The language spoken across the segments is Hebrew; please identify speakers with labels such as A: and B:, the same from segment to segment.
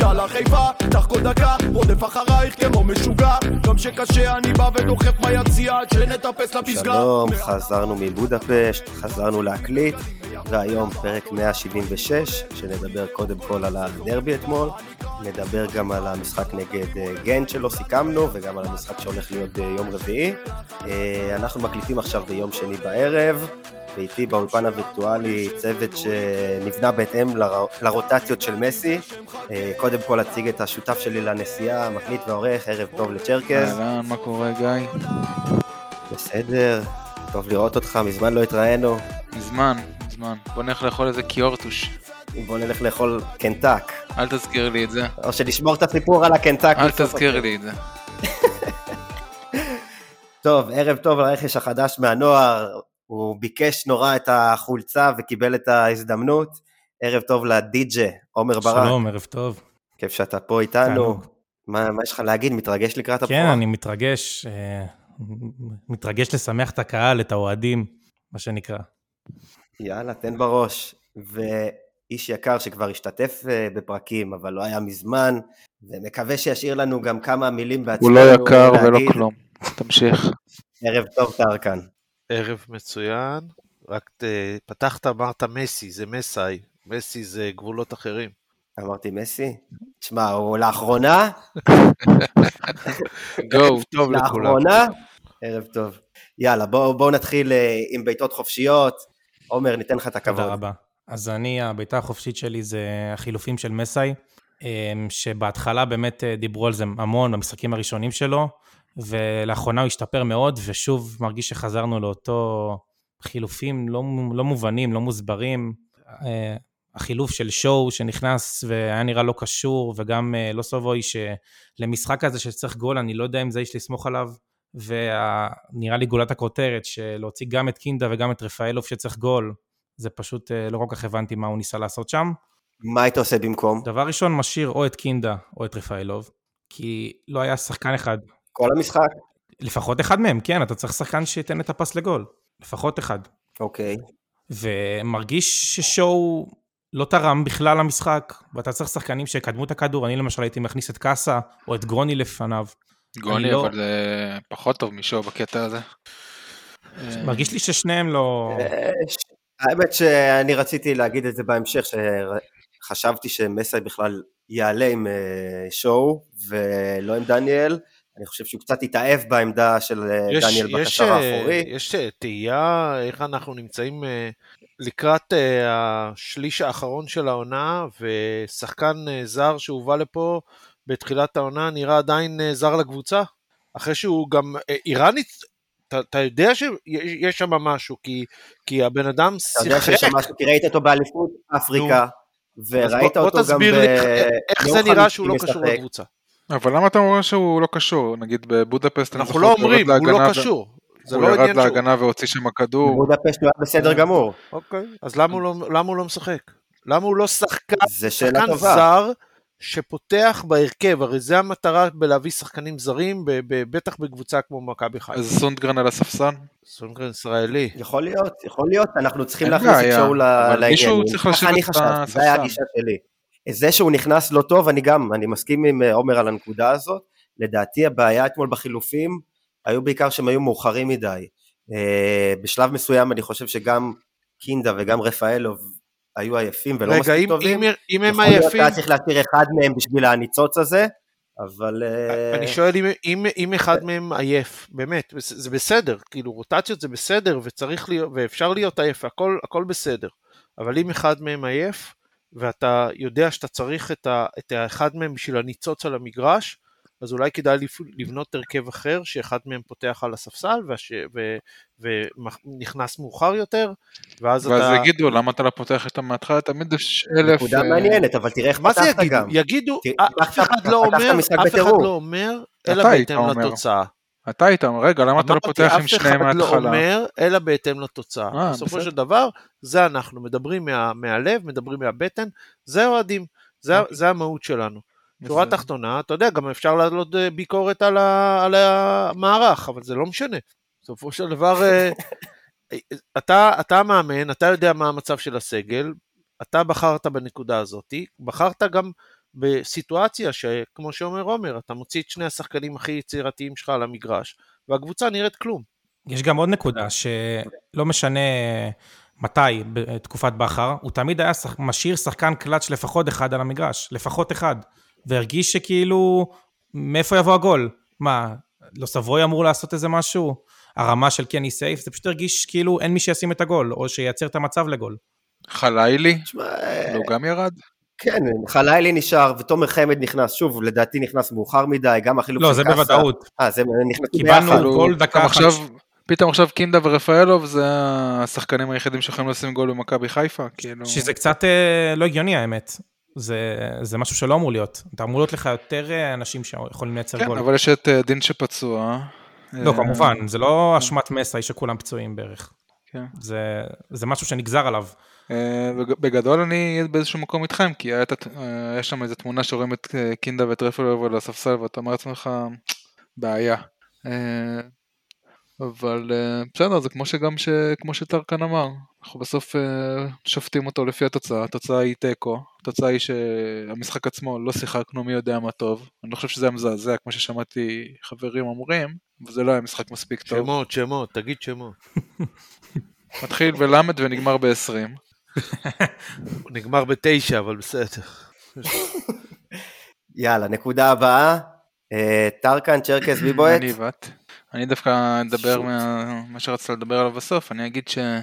A: יאללה חיפה, צריך כל דקה, רודף אחרייך כמו משוגע, גם שקשה אני בא ודוחף ביציאה, עד שנטפס לפסגה.
B: שלום, חזרנו מבודפשט, חזרנו להקליט, והיום פרק 176, שנדבר קודם כל על הדרבי אתמול, נדבר גם על המשחק נגד גנט שלא סיכמנו, וגם על המשחק שהולך להיות ביום רביעי. אנחנו מקליטים עכשיו ביום שני בערב, ואיתי באולפן הווירטואלי צוות שנבנה בהתאם לרוטציות של מסי. קודם כל אציג את השותף שלי לנסיעה, מקליט ועורך, ערב טוב לצ'רקז.
C: מה קורה גיא?
B: בסדר, טוב לראות אותך, מזמן לא התראינו.
C: מזמן. בוא נלך לאכול איזה קיורטוש.
B: בוא נלך לאכול קנטק.
C: אל תזכיר לי את זה.
B: או שנשמור את הסיפור על הקנטק.
C: אל תזכיר לי את זה.
B: טוב, ערב טוב לרכש החדש מהנוער, הוא ביקש נורא את החולצה וקיבל את ההזדמנות. ערב טוב לדי-ג'יי, עומר ברק.
D: שלום, ערב טוב.
B: כיף שאתה פה איתנו. מה יש לך להגיד? מתרגש לקראת הבחירה?
D: כן, אני מתרגש לשמח את הקהל, את האוהדים, מה שנקרא.
B: יאללה, תן בראש. ואיש יקר שכבר השתתף בפרקים, אבל לא היה מזמן, ומקווה שישאיר לנו גם כמה מילים בעצמנו.
C: הוא לא יקר ולא כלום. תמשיך.
B: ערב טוב, טרקן.
E: ערב מצוין, רק פתחת, אמרת מסי, זה מסי, מסי זה גבולות אחרים.
B: אמרתי מסי? תשמע, הוא לאחרונה?
E: ערב טוב לכולם.
B: לאחרונה? ערב טוב. יאללה, בואו נתחיל עם ביתות חופשיות. עומר, ניתן לך את הכבוד.
D: תודה רבה. אז הביתה החופשית שלי זה החילופים של מסי, שבהתחלה באמת דיברו על זה המון במשחקים הראשונים שלו, ולאחרונה הוא השתפר מאוד, ושוב מרגיש שחזרנו לאותו חילופים לא מובנים, לא מוסברים. החילוף של שואו שנכנס והיה נראה לא קשור, וגם לא סובוי שלמשחק הזה שצריך גול, אני לא יודע אם זה יש לסמוך עליו, ונראה לי גולת הכותרת, שלהוציא גם את קינדה וגם את רפאלוב שצריך גול, זה פשוט לא כל כך הבנתי מה הוא ניסה לעשות שם.
B: מה היית עושה במקום?
D: דבר ראשון, משאיר או את קינדה או את רפאלוב, כי לא היה שחקן אחד.
B: כל המשחק?
D: לפחות אחד מהם, כן, אתה צריך שחקן שייתן את הפס לגול. לפחות אחד.
B: אוקיי.
D: ומרגיש ששואו לא תרם בכלל למשחק, ואתה צריך שחקנים שקדמו את הכדור, אני למשל הייתי מכניס את קאסה, או את גרוני לפניו.
C: גרוני, אבל זה פחות טוב משואו בקטע הזה.
D: מרגיש לי ששניהם לא...
B: האמת שאני רציתי להגיד את זה בהמשך, שחשבתי שמסי בכלל יעלה עם שואו, ולא עם דניאל. אני חושב שהוא קצת התאהב בעמדה של דניאל בקשר האחורי.
E: יש תהייה איך אנחנו נמצאים לקראת השליש האחרון של העונה, ושחקן זר שהובא לפה בתחילת העונה נראה עדיין זר לקבוצה, אחרי שהוא גם איראנית, אתה יודע שיש שם משהו, כי הבן אדם שיחק.
B: אתה יודע שיש שם משהו, כי ראית אותו באליפות אפריקה, וראית אותו גם
E: תסביר לי איך זה נראה שהוא לא קשור לקבוצה.
C: אבל למה אתה אומר שהוא לא קשור? נגיד בבודפסט
E: אנחנו לא אומרים, הוא לא קשור.
C: הוא ירד להגנה והוציא שם כדור.
B: בודפסט הוא היה בסדר גמור.
E: אוקיי, אז למה הוא לא משחק? למה הוא לא שחקן זר שפותח בהרכב? הרי זה המטרה בלהביא שחקנים זרים, בטח בקבוצה כמו מכבי חיפה.
C: אז סונדגרן על הספסל?
E: סונדגרן ישראלי.
B: יכול להיות, אנחנו צריכים להכניס את שואו לעניין.
C: מישהו צריך לשבת את הספסל.
B: זה היה הגישה שלי. זה שהוא נכנס לא טוב, אני מסכים עם עומר על הנקודה הזאת. לדעתי הבעיה אתמול בחילופים, היו בעיקר שהם היו מאוחרים מדי. בשלב מסוים אני חושב שגם קינדה וגם רפאלוב היו עייפים ולא מספיק טובים.
E: אם הם עייפים...
B: אתה צריך להשאיר אחד מהם בשביל הניצוץ הזה, אבל...
E: אני שואל אם אחד מהם עייף, באמת, זה בסדר, כאילו רוטציות זה בסדר, ואפשר להיות עייף, הכל בסדר. אבל אם אחד מהם עייף, ואתה יודע שאתה צריך את האחד מהם בשביל הניצוץ על המגרש, אז אולי כדאי לבנות הרכב אחר, שאחד מהם פותח על הספסל, ונכנס מאוחר יותר, ואז
C: יגידו, למה אתה לא פותח את המתחלה, תמיד יש 1000...
B: נקודה מעניינת, אבל תראה איך פתחת גם.
E: יגידו, אף אחד לא אומר, אלא בהתאם לתוצאה.
C: אתה איתם, רגע, למה אתה לא פותח עם שניהם מההתחלה?
E: אף אחד לא אומר, אלא בהתאם לתוצאה. בסופו של דבר, זה אנחנו מדברים מהלב, מדברים מהבטן, זה אוהדים, זה המהות שלנו. שורה תחתונה, אתה יודע, גם אפשר לעלות ביקורת על המערך, אבל זה לא משנה. בסופו של דבר, אתה מאמן, אתה יודע מה המצב של הסגל, אתה בחרת בנקודה הזאת, בחרת גם בסיטואציה שכמו שאומר עומר, אתה מוציא את שני השחקנים הכי יצירתיים שלך על המגרש, והקבוצה נראית כלום.
D: יש גם עוד נקודה, שלא משנה מתי בתקופת בכר, הוא תמיד היה משאיר שחקן קלאץ' לפחות אחד על המגרש, לפחות אחד, והרגיש שכאילו, מאיפה יבוא הגול? מה, לא סברוי אמור לעשות איזה משהו? הרמה של קני סייף, זה פשוט הרגיש כאילו אין מי שישים את הגול, או שייצר את המצב לגול.
C: חלילי? לא גם ירד?
B: כן, חלילי נשאר, ותומר חמד נכנס, שוב, לדעתי נכנס מאוחר מדי, גם החילוף
D: לא, זה בוודאות.
B: זה נכנסו
D: קיבלנו
B: ביחד.
D: גול דקה אחת.
C: פתאום עכשיו קינדה ורפאלוב זה השחקנים היחידים שיכולים לשים גול במכבי חיפה, כאילו...
D: שזה קצת לא הגיוני האמת. זה משהו שלא אמור להיות. אתה אמור להיות לך יותר אנשים שיכולים לייצר גול.
C: כן, אבל יש את דין שפצוע.
D: לא, כמובן, זה לא אשמת מסי שכולם פצועים בערך.
C: כן.
D: זה משהו שנגזר עליו.
C: בגדול אני באיזשהו מקום איתכם, כי יש שם איזו תמונה שרואים את קינדה ואת רפאלוב על הספסל, ואתה אומר לעצמך, בעיה. אבל בסדר, זה כמו שטרקן אמר, אנחנו בסוף שופטים אותו לפי התוצאה, התוצאה היא טקו, התוצאה היא שהמשחק עצמו לא שיחקנו מי יודע מה טוב, אני לא חושב שזה היה מזעזע, כמו ששמעתי חברים אומרים, וזה לא היה משחק מספיק טוב.
E: שמות, תגיד שמות.
C: מתחיל בלמד ונגמר ב-20.
E: הוא נגמר ב-9, אבל בסדר.
B: יאללה, נקודה הבאה, טרקן, צ'רקס, ביבועט.
C: אני דווקא אדבר מה שרצת לדבר עליו בסוף, אני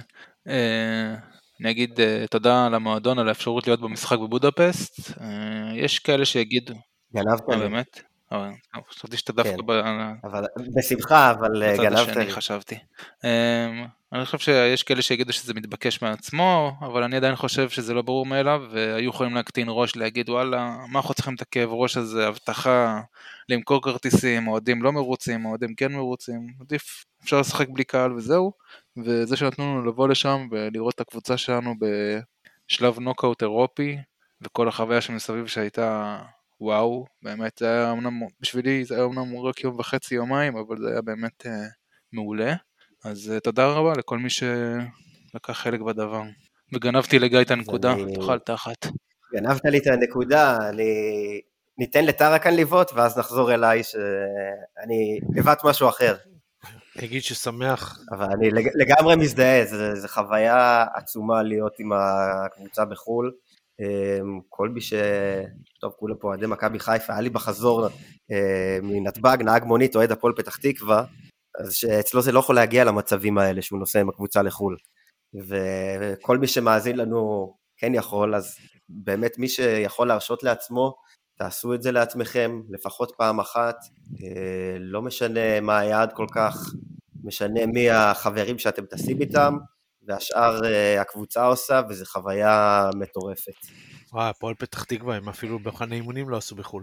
C: אגיד תודה למועדון על האפשרות להיות במשחק בבודפסט, יש כאלה שיגידו,
B: גנבת לי.
C: באמת? חשבתי שאתה דווקא
B: בשמחה, אבל גנבת לי.
C: אני חשבתי. אני חושב שיש כאלה שיגידו שזה מתבקש מעצמו, אבל אני עדיין חושב שזה לא ברור מאליו, והיו יכולים להקטין ראש, להגיד וואלה, מה אנחנו צריכים את הכאב ראש הזה, הבטחה, למכור כרטיסים, אוהדים לא מרוצים, אוהדים כן מרוצים, עדיף, אפשר לשחק בלי קהל וזהו, וזה שנתנו לנו לבוא לשם, ולראות את הקבוצה שלנו בשלב נוקאוט אירופי, וכל החוויה שמסביב שהייתה וואו, באמת, זה היה אמנם, בשבילי זה היה אמנם רק יום וחצי, יומיים, אבל זה היה באמת מעולה. אז תודה רבה לכל מי שלקח חלק בדבר. וגנבתי לגיא את הנקודה, תאכל תחת.
B: גנבת לי את הנקודה, ניתן לטרקן לבעוט, ואז נחזור אליי שאני הבאת משהו אחר.
E: אגיד ששמח.
B: אבל אני לגמרי מזדהה, זו חוויה עצומה להיות עם הקבוצה בחול. כל מי טוב, כולה פה עדי מכבי חיפה, היה לי בחזור מנתב"ג, נהג מונית, אוהד הפועל פתח תקווה, אז שאצלו זה לא יכול להגיע למצבים האלה שהוא נוסע עם הקבוצה לחול, וכל מי שמאזין לנו כן יכול, אז באמת מי שיכול להרשות לעצמו, תעשו את זה לעצמכם, לפחות פעם אחת, לא משנה מה היעד כל כך, משנה מי החברים שאתם טסים איתם, והשאר הקבוצה עושה, וזו חוויה מטורפת.
E: הפועל פתח תקווה, הם אפילו בחני אימונים לא עשו בחול.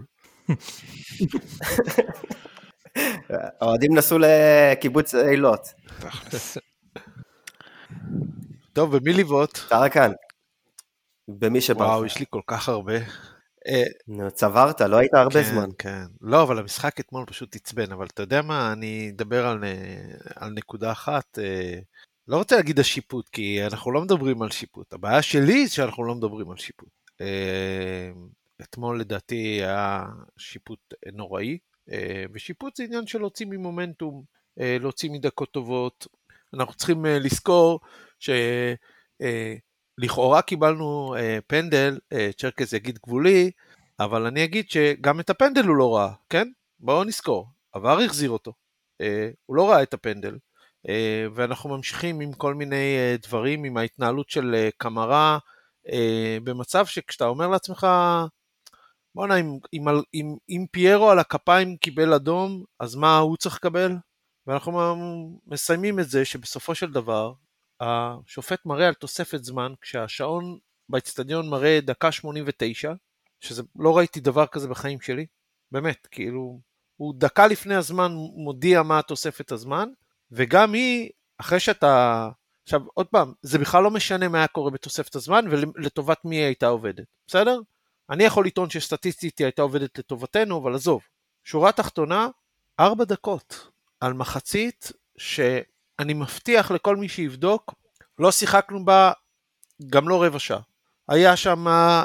B: האוהדים נסעו לקיבוץ אילות.
E: טוב, במי לבעוט?
B: טרקן. במי שבא.
E: וואו, יש לי כל כך הרבה.
B: צברת, לא היית הרבה זמן.
E: כן, לא, אבל המשחק אתמול פשוט תצבן, אבל אתה יודע מה, אני אדבר על נקודה אחת, לא רוצה להגיד השיפוט, כי אנחנו לא מדברים על שיפוט, הבעיה שלי זה שאנחנו לא מדברים על שיפוט. אתמול לדעתי היה שיפוט נוראי, ושיפוט זה עניין של להוציא ממומנטום, להוציא מדקות טובות, אנחנו צריכים לזכור שלכאורה קיבלנו פנדל, צ'רקס יגיד גבולי, אבל אני אגיד שגם את הפנדל הוא לא ראה, כן? בואו נזכור, עבר החזיר אותו, הוא לא ראה את הפנדל, ואנחנו ממשיכים עם כל מיני דברים, עם ההתנהלות של קמרה, במצב שכשאתה אומר לעצמך, בוא'נה, אם פיירו על הכפיים קיבל אדום, אז מה הוא צריך לקבל? ואנחנו מסיימים את זה שבסופו של דבר, השופט מראה על תוספת זמן, כשהשעון באצטדיון מראה דקה 89, שזה לא ראיתי דבר כזה בחיים שלי, באמת, כאילו, הוא דקה לפני הזמן מודיע מה תוספת הזמן, וגם היא, אחרי שאתה, עכשיו עוד פעם, זה בכלל לא משנה מה היה קורה בתוספת הזמן, ולטובת מי היא הייתה עובדת, בסדר? אני יכול לטעון שסטטיסטית היא הייתה עובדת לטובתנו, אבל עזוב, שורה תחתונה, 4 דקות על מחצית, שאני מבטיח לכל מי שיבדוק, לא שיחקנו בה גם לא רבע שעה. היה שם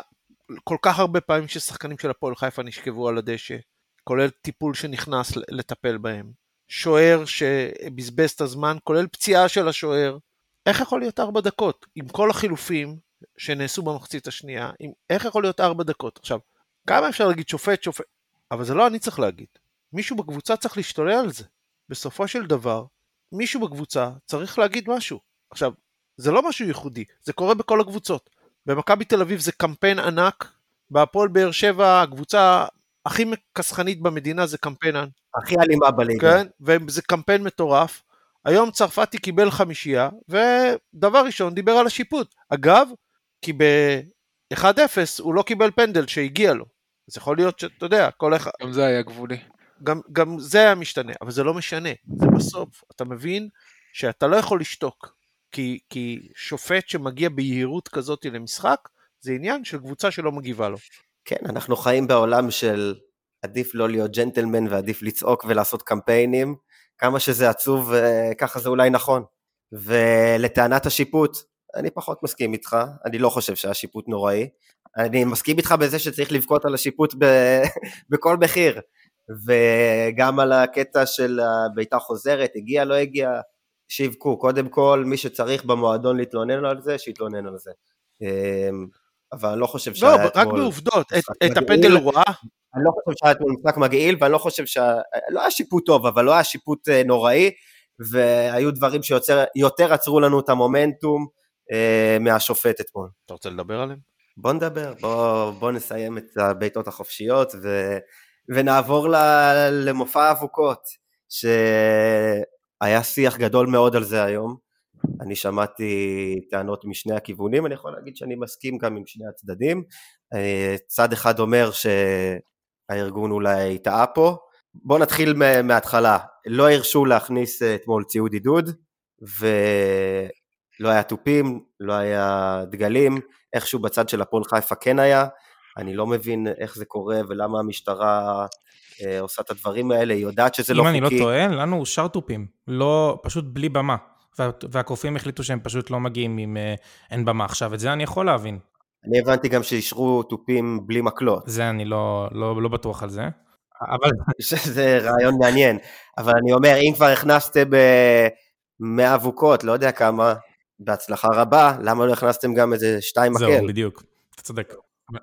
E: כל כך הרבה פעמים ששחקנים של הפועל חיפה נשכבו על הדשא, כולל טיפול שנכנס לטפל בהם, שוער שבזבז את הזמן, כולל פציעה של השוער, איך יכול להיות 4 דקות? עם כל החילופים שנעשו במחצית השנייה, איך יכול להיות 4 דקות? עכשיו, כמה אפשר להגיד שופט, אבל זה לא אני צריך להגיד. מישהו בקבוצה צריך להשתולל על זה. בסופו של דבר, מישהו בקבוצה צריך להגיד משהו. עכשיו, זה לא משהו ייחודי, זה קורה בכל הקבוצות. במכבי תל אביב זה קמפיין ענק, בהפועל באר שבע, הקבוצה הכי מקסחנית במדינה זה קמפיין ענק.
B: הכי אלימה בליגה.
E: כן, וזה קמפיין מטורף. היום צרפתי קיבל 5, ודבר ראשון דיבר על השיפוט. אגב, כי ב-1-0 הוא לא קיבל פנדל שהגיע לו. אז יכול להיות שאתה יודע, כל אחד...
C: גם זה היה גבולי.
E: גם זה היה משתנה, אבל זה לא משנה. זה בסוף, אתה מבין שאתה לא יכול לשתוק. כי שופט שמגיע ביהירות כזאת למשחק, זה עניין של קבוצה שלא מגיבה לו.
B: כן, אנחנו חיים בעולם של עדיף לא להיות ג'נטלמן, ועדיף לצעוק ולעשות קמפיינים, כמה שזה עצוב, ככה זה אולי נכון. ולטענת השיפוט, אני פחות מסכים איתך, אני לא חושב שהשיפוט נוראי, אני מסכים איתך בזה שצריך לבכות על השיפוט בכל מחיר, וגם על הקטע של ביתה חוזרת, הגיע, לא הגיע, שיבקו, קודם כל, מי שצריך במועדון להתלונן על זה, שיתלונן על זה. אבל אני לא חושב
E: לא, רק בעובדות, את הפנדל הוא ראה.
B: אני לא חושב שהיה משחק מגעיל, ואני לא חושב לא היה שיפוט טוב, אבל לא היה שיפוט נוראי, והיו דברים שיותר עצרו לנו את המומנטום מהשופט אתמול.
E: אתה רוצה לדבר עליהם?
B: בוא נדבר, בוא נסיים את הביתות החופשיות, ונעבור למופע האבוקות, שהיה שיח גדול מאוד על זה היום. אני שמעתי טענות משני הכיוונים, אני יכול להגיד שאני מסכים גם עם שני הצדדים. צד אחד אומר שהארגון אולי טעה פה. בוא נתחיל מההתחלה. לא הרשו להכניס אתמול ציוד עידוד, ולא היה טופים, לא היה דגלים, איכשהו בצד של הפועל חיפה כן היה. אני לא מבין איך זה קורה ולמה המשטרה עושה את הדברים האלה, היא יודעת שזה לא חוקי.
D: אם אני לא טועה, לנו אושר טופים, פשוט בלי במה. והקופים החליטו שהם פשוט לא מגיעים אם אין במה עכשיו, את זה אני יכול להבין.
B: אני הבנתי גם שישרו טופים בלי מקלות.
D: זה אני לא בטוח על זה. אבל...
B: זה רעיון מעניין, אבל אני אומר, אם כבר הכנסתם 100 אבוקות, לא יודע כמה, בהצלחה רבה, למה לא הכנסתם גם איזה 2 מקל?
D: זהו, בדיוק, אתה צודק.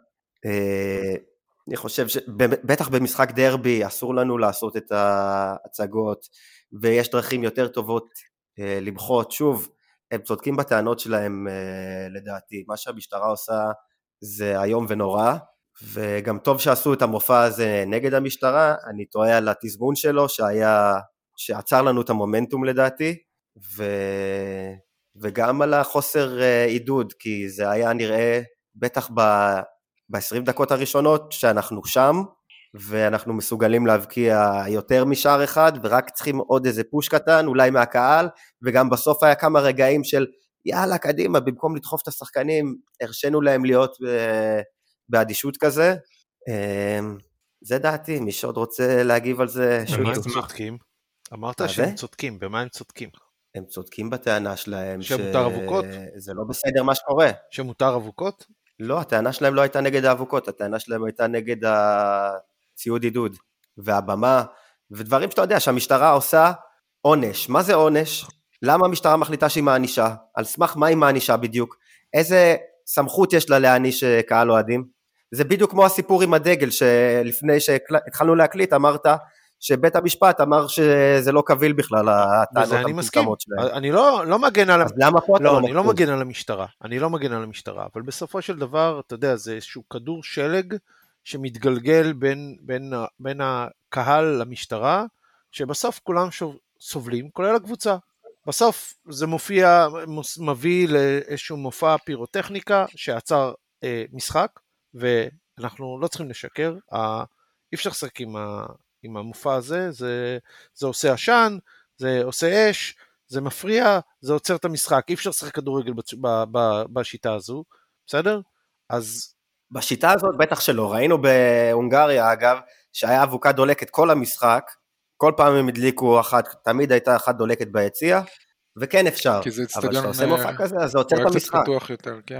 B: אני חושב שבטח במשחק דרבי, אסור לנו לעשות את ההצגות, ויש דרכים יותר טובות למחות. שוב, הם צודקים בטענות שלהם לדעתי, מה שהמשטרה עושה זה היום ונורא, וגם טוב שעשו את המופע הזה נגד המשטרה. אני טועה על התזמון שלו שעצר לנו את המומנטום לדעתי, וגם על החוסר עידוד, כי זה היה נראה בטח ב-20 דקות הראשונות שאנחנו שם, ואנחנו מסוגלים להבקיע יותר משער אחד, ורק צריכים עוד איזה פוש קטן, אולי מהקהל, וגם בסוף היה כמה רגעים של יאללה קדימה, במקום לדחוף את השחקנים, הרשנו להם להיות באדישות כזה. זה דעתי, מי שעוד רוצה להגיב על זה,
E: במה הם צודקים? אמרת שהם צודקים, במה הם צודקים?
B: הם צודקים בטענה שלהם,
E: שמותר אבוקות?
B: זה לא בסדר מה שקורה.
E: שמותר אבוקות?
B: לא, הטענה שלהם לא הייתה נגד האבוקות, הטענה שלהם הייתה נגד הציוד עידוד, והבמה, ודברים שאתה יודע, שהמשטרה עושה עונש. מה זה עונש? למה המשטרה מחליטה שהיא מענישה? על סמך מה היא מענישה בדיוק? איזה סמכות יש לה להעניש קהל אוהדים? זה בדיוק כמו הסיפור עם הדגל, שלפני שהתחלנו להקליט, אמרת שבית המשפט אמר שזה לא קביל בכלל, הטענות המתוקמות שלהם.
E: אני לא מגן על...
B: אז למה פה אתה לא
E: אני לא מגן על המשטרה, אני לא מגן על המשטרה, אבל בסופו של דבר, אתה יודע, זה איזשהו כדור שלג, שמתגלגל בין הקהל למשטרה, שבסוף כולם סובלים, כולל הקבוצה. בסוף זה מביא לאיזשהו מופע פירוטכניקה, שעצר משחק, ואנחנו לא צריכים לשקר, אי אפשר לשחק עם המופע הזה, זה עושה עשן, זה עושה אש, זה מפריע, זה עוצר את המשחק, אי אפשר לשחק כדורגל בשיטה הזו, בסדר? אז...
B: בשיטה הזאת בטח שלא, ראינו בהונגריה אגב, שהיה אבוקה דולקת כל המשחק, כל פעם הם הדליקו אחת, תמיד הייתה אחת דולקת ביציאה, וכן אפשר, אבל כשאתה עושה מופע כזה, אז זה עוצר את המשחק.
C: פתוח יותר, כן.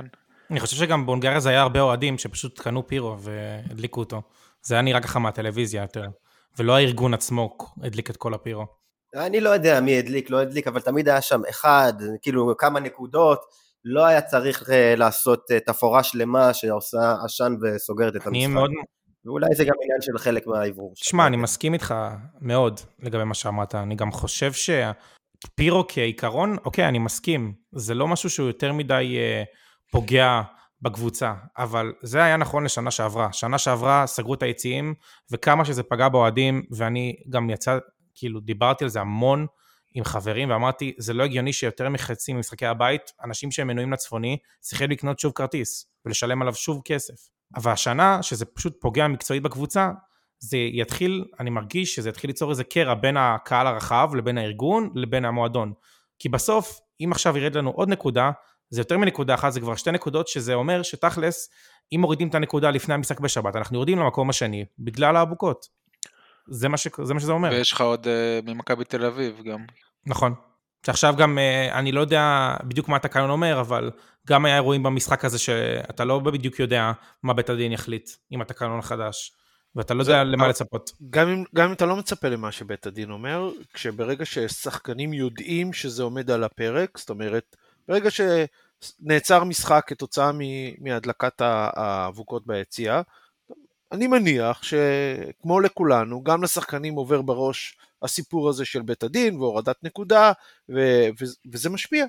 D: אני חושב שגם בהונגריה זה היה הרבה אוהדים שפשוט קנו פירו והדליקו אותו. זה היה נראה ככה מהטלוויזיה יותר, ולא הארגון עצמו הדליק את כל הפירו.
B: אני לא יודע מי הדליק, לא הדליק, אבל תמיד היה שם אחד, כאילו כמה נקודות, לא היה צריך לעשות תפאורה שלמה שעושה עשן וסוגרת את המשחק.
D: מאוד...
B: ואולי זה גם עניין של חלק מהעברור.
D: תשמע, אני מסכים איתך מאוד לגבי מה שאמרת, אני גם חושב שפירו כעיקרון, אוקיי, אני מסכים, זה לא משהו שהוא יותר מדי פוגע בקבוצה, אבל זה היה נכון לשנה שעברה. שנה שעברה סגרו את היציאים, וכמה שזה פגע באוהדים, ואני גם כאילו דיברתי על זה המון עם חברים, ואמרתי, זה לא הגיוני שיותר מחצי ממשחקי הבית, אנשים שהם מנויים לצפוני, צריכים לקנות שוב כרטיס, ולשלם עליו שוב כסף. אבל השנה, שזה פשוט פוגע מקצועית בקבוצה, זה יתחיל, אני מרגיש שזה יתחיל ליצור איזה קרע בין הקהל הרחב, לבין הארגון, לבין המועדון. כי בסוף, אם עכשיו ירד לנו עוד נקודה, זה יותר מנקודה אחת, זה כבר 2 נקודות, שזה אומר שתכלס, אם מורידים את הנקודה לפני המשחק בשבת, אנחנו יורדים למקום השני, בגלל האבוקות. זה מה שזה אומר.
C: ויש לך עוד ממכבי תל אביב גם.
D: נכון. שעכשיו גם, אני לא יודע בדיוק מה התקנון אומר, אבל גם היה אירועים במשחק הזה, שאתה לא בדיוק יודע מה בית הדין יחליט עם התקנון החדש, ואתה לא יודע למה לצפות.
E: גם אם אתה לא מצפה למה שבית הדין אומר, כשברגע ששחקנים יודעים שזה עומד על הפרק, זאת אומרת, ברגע שנעצר משחק כתוצאה מהדלקת האבוקות ביציאה, אני מניח שכמו לכולנו, גם לשחקנים עובר בראש הסיפור הזה של בית הדין והורדת נקודה, וזה משפיע,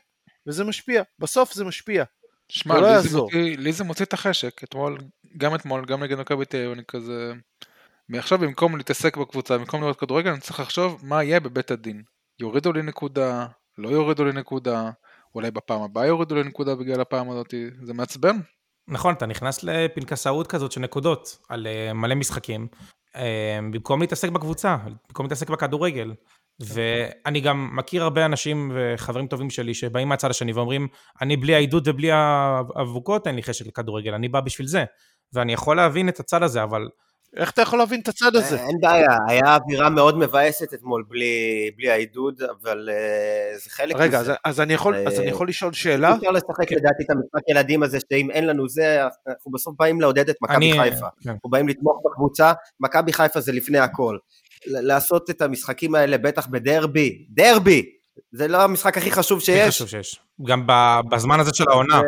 E: בסוף זה משפיע.
C: שמע, לי זה מוציא את החשק, גם אתמול, גם נגד מכבי תל אביב, אני כזה, מעכשיו במקום להתעסק בקבוצה, במקום לראות כדורגל, אני צריך לחשוב מה יהיה בבית הדין. יורידו לי נקודה, לא יורידו לי נקודה, אולי בפעם הבאה יורידו לי נקודה בגלל הפעם הזאת, זה מעצבן.
D: נכון, אתה נכנס לפנקסאות כזאת של נקודות, על מלא משחקים, במקום להתעסק בקבוצה, במקום להתעסק בכדורגל, ואני גם מכיר הרבה אנשים וחברים טובים שלי, שבאים מהצד השני ואומרים, אני בלי העידוד ובלי האבוקות, אין לי חשק לכדורגל, אני בא בשביל זה, ואני יכול להבין את הצד הזה, אבל...
E: איך אתה יכול להבין את הצד הזה?
B: אין בעיה, היה אווירה מאוד מבאסת אתמול בלי העידוד, אבל זה חלק מזה.
E: רגע, אז אני יכול לשאול שאלה?
B: אפשר לשחק לדעתי את המשחק ילדים הזה, שאם אין לנו זה, אנחנו בסוף באים לעודד את מכבי חיפה. אנחנו באים לתמוך בקבוצה, מכבי חיפה זה לפני הכל. לעשות את המשחקים האלה בטח בדרבי, זה לא המשחק הכי חשוב שיש.
D: הכי חשוב שיש, גם בזמן הזה של העונה.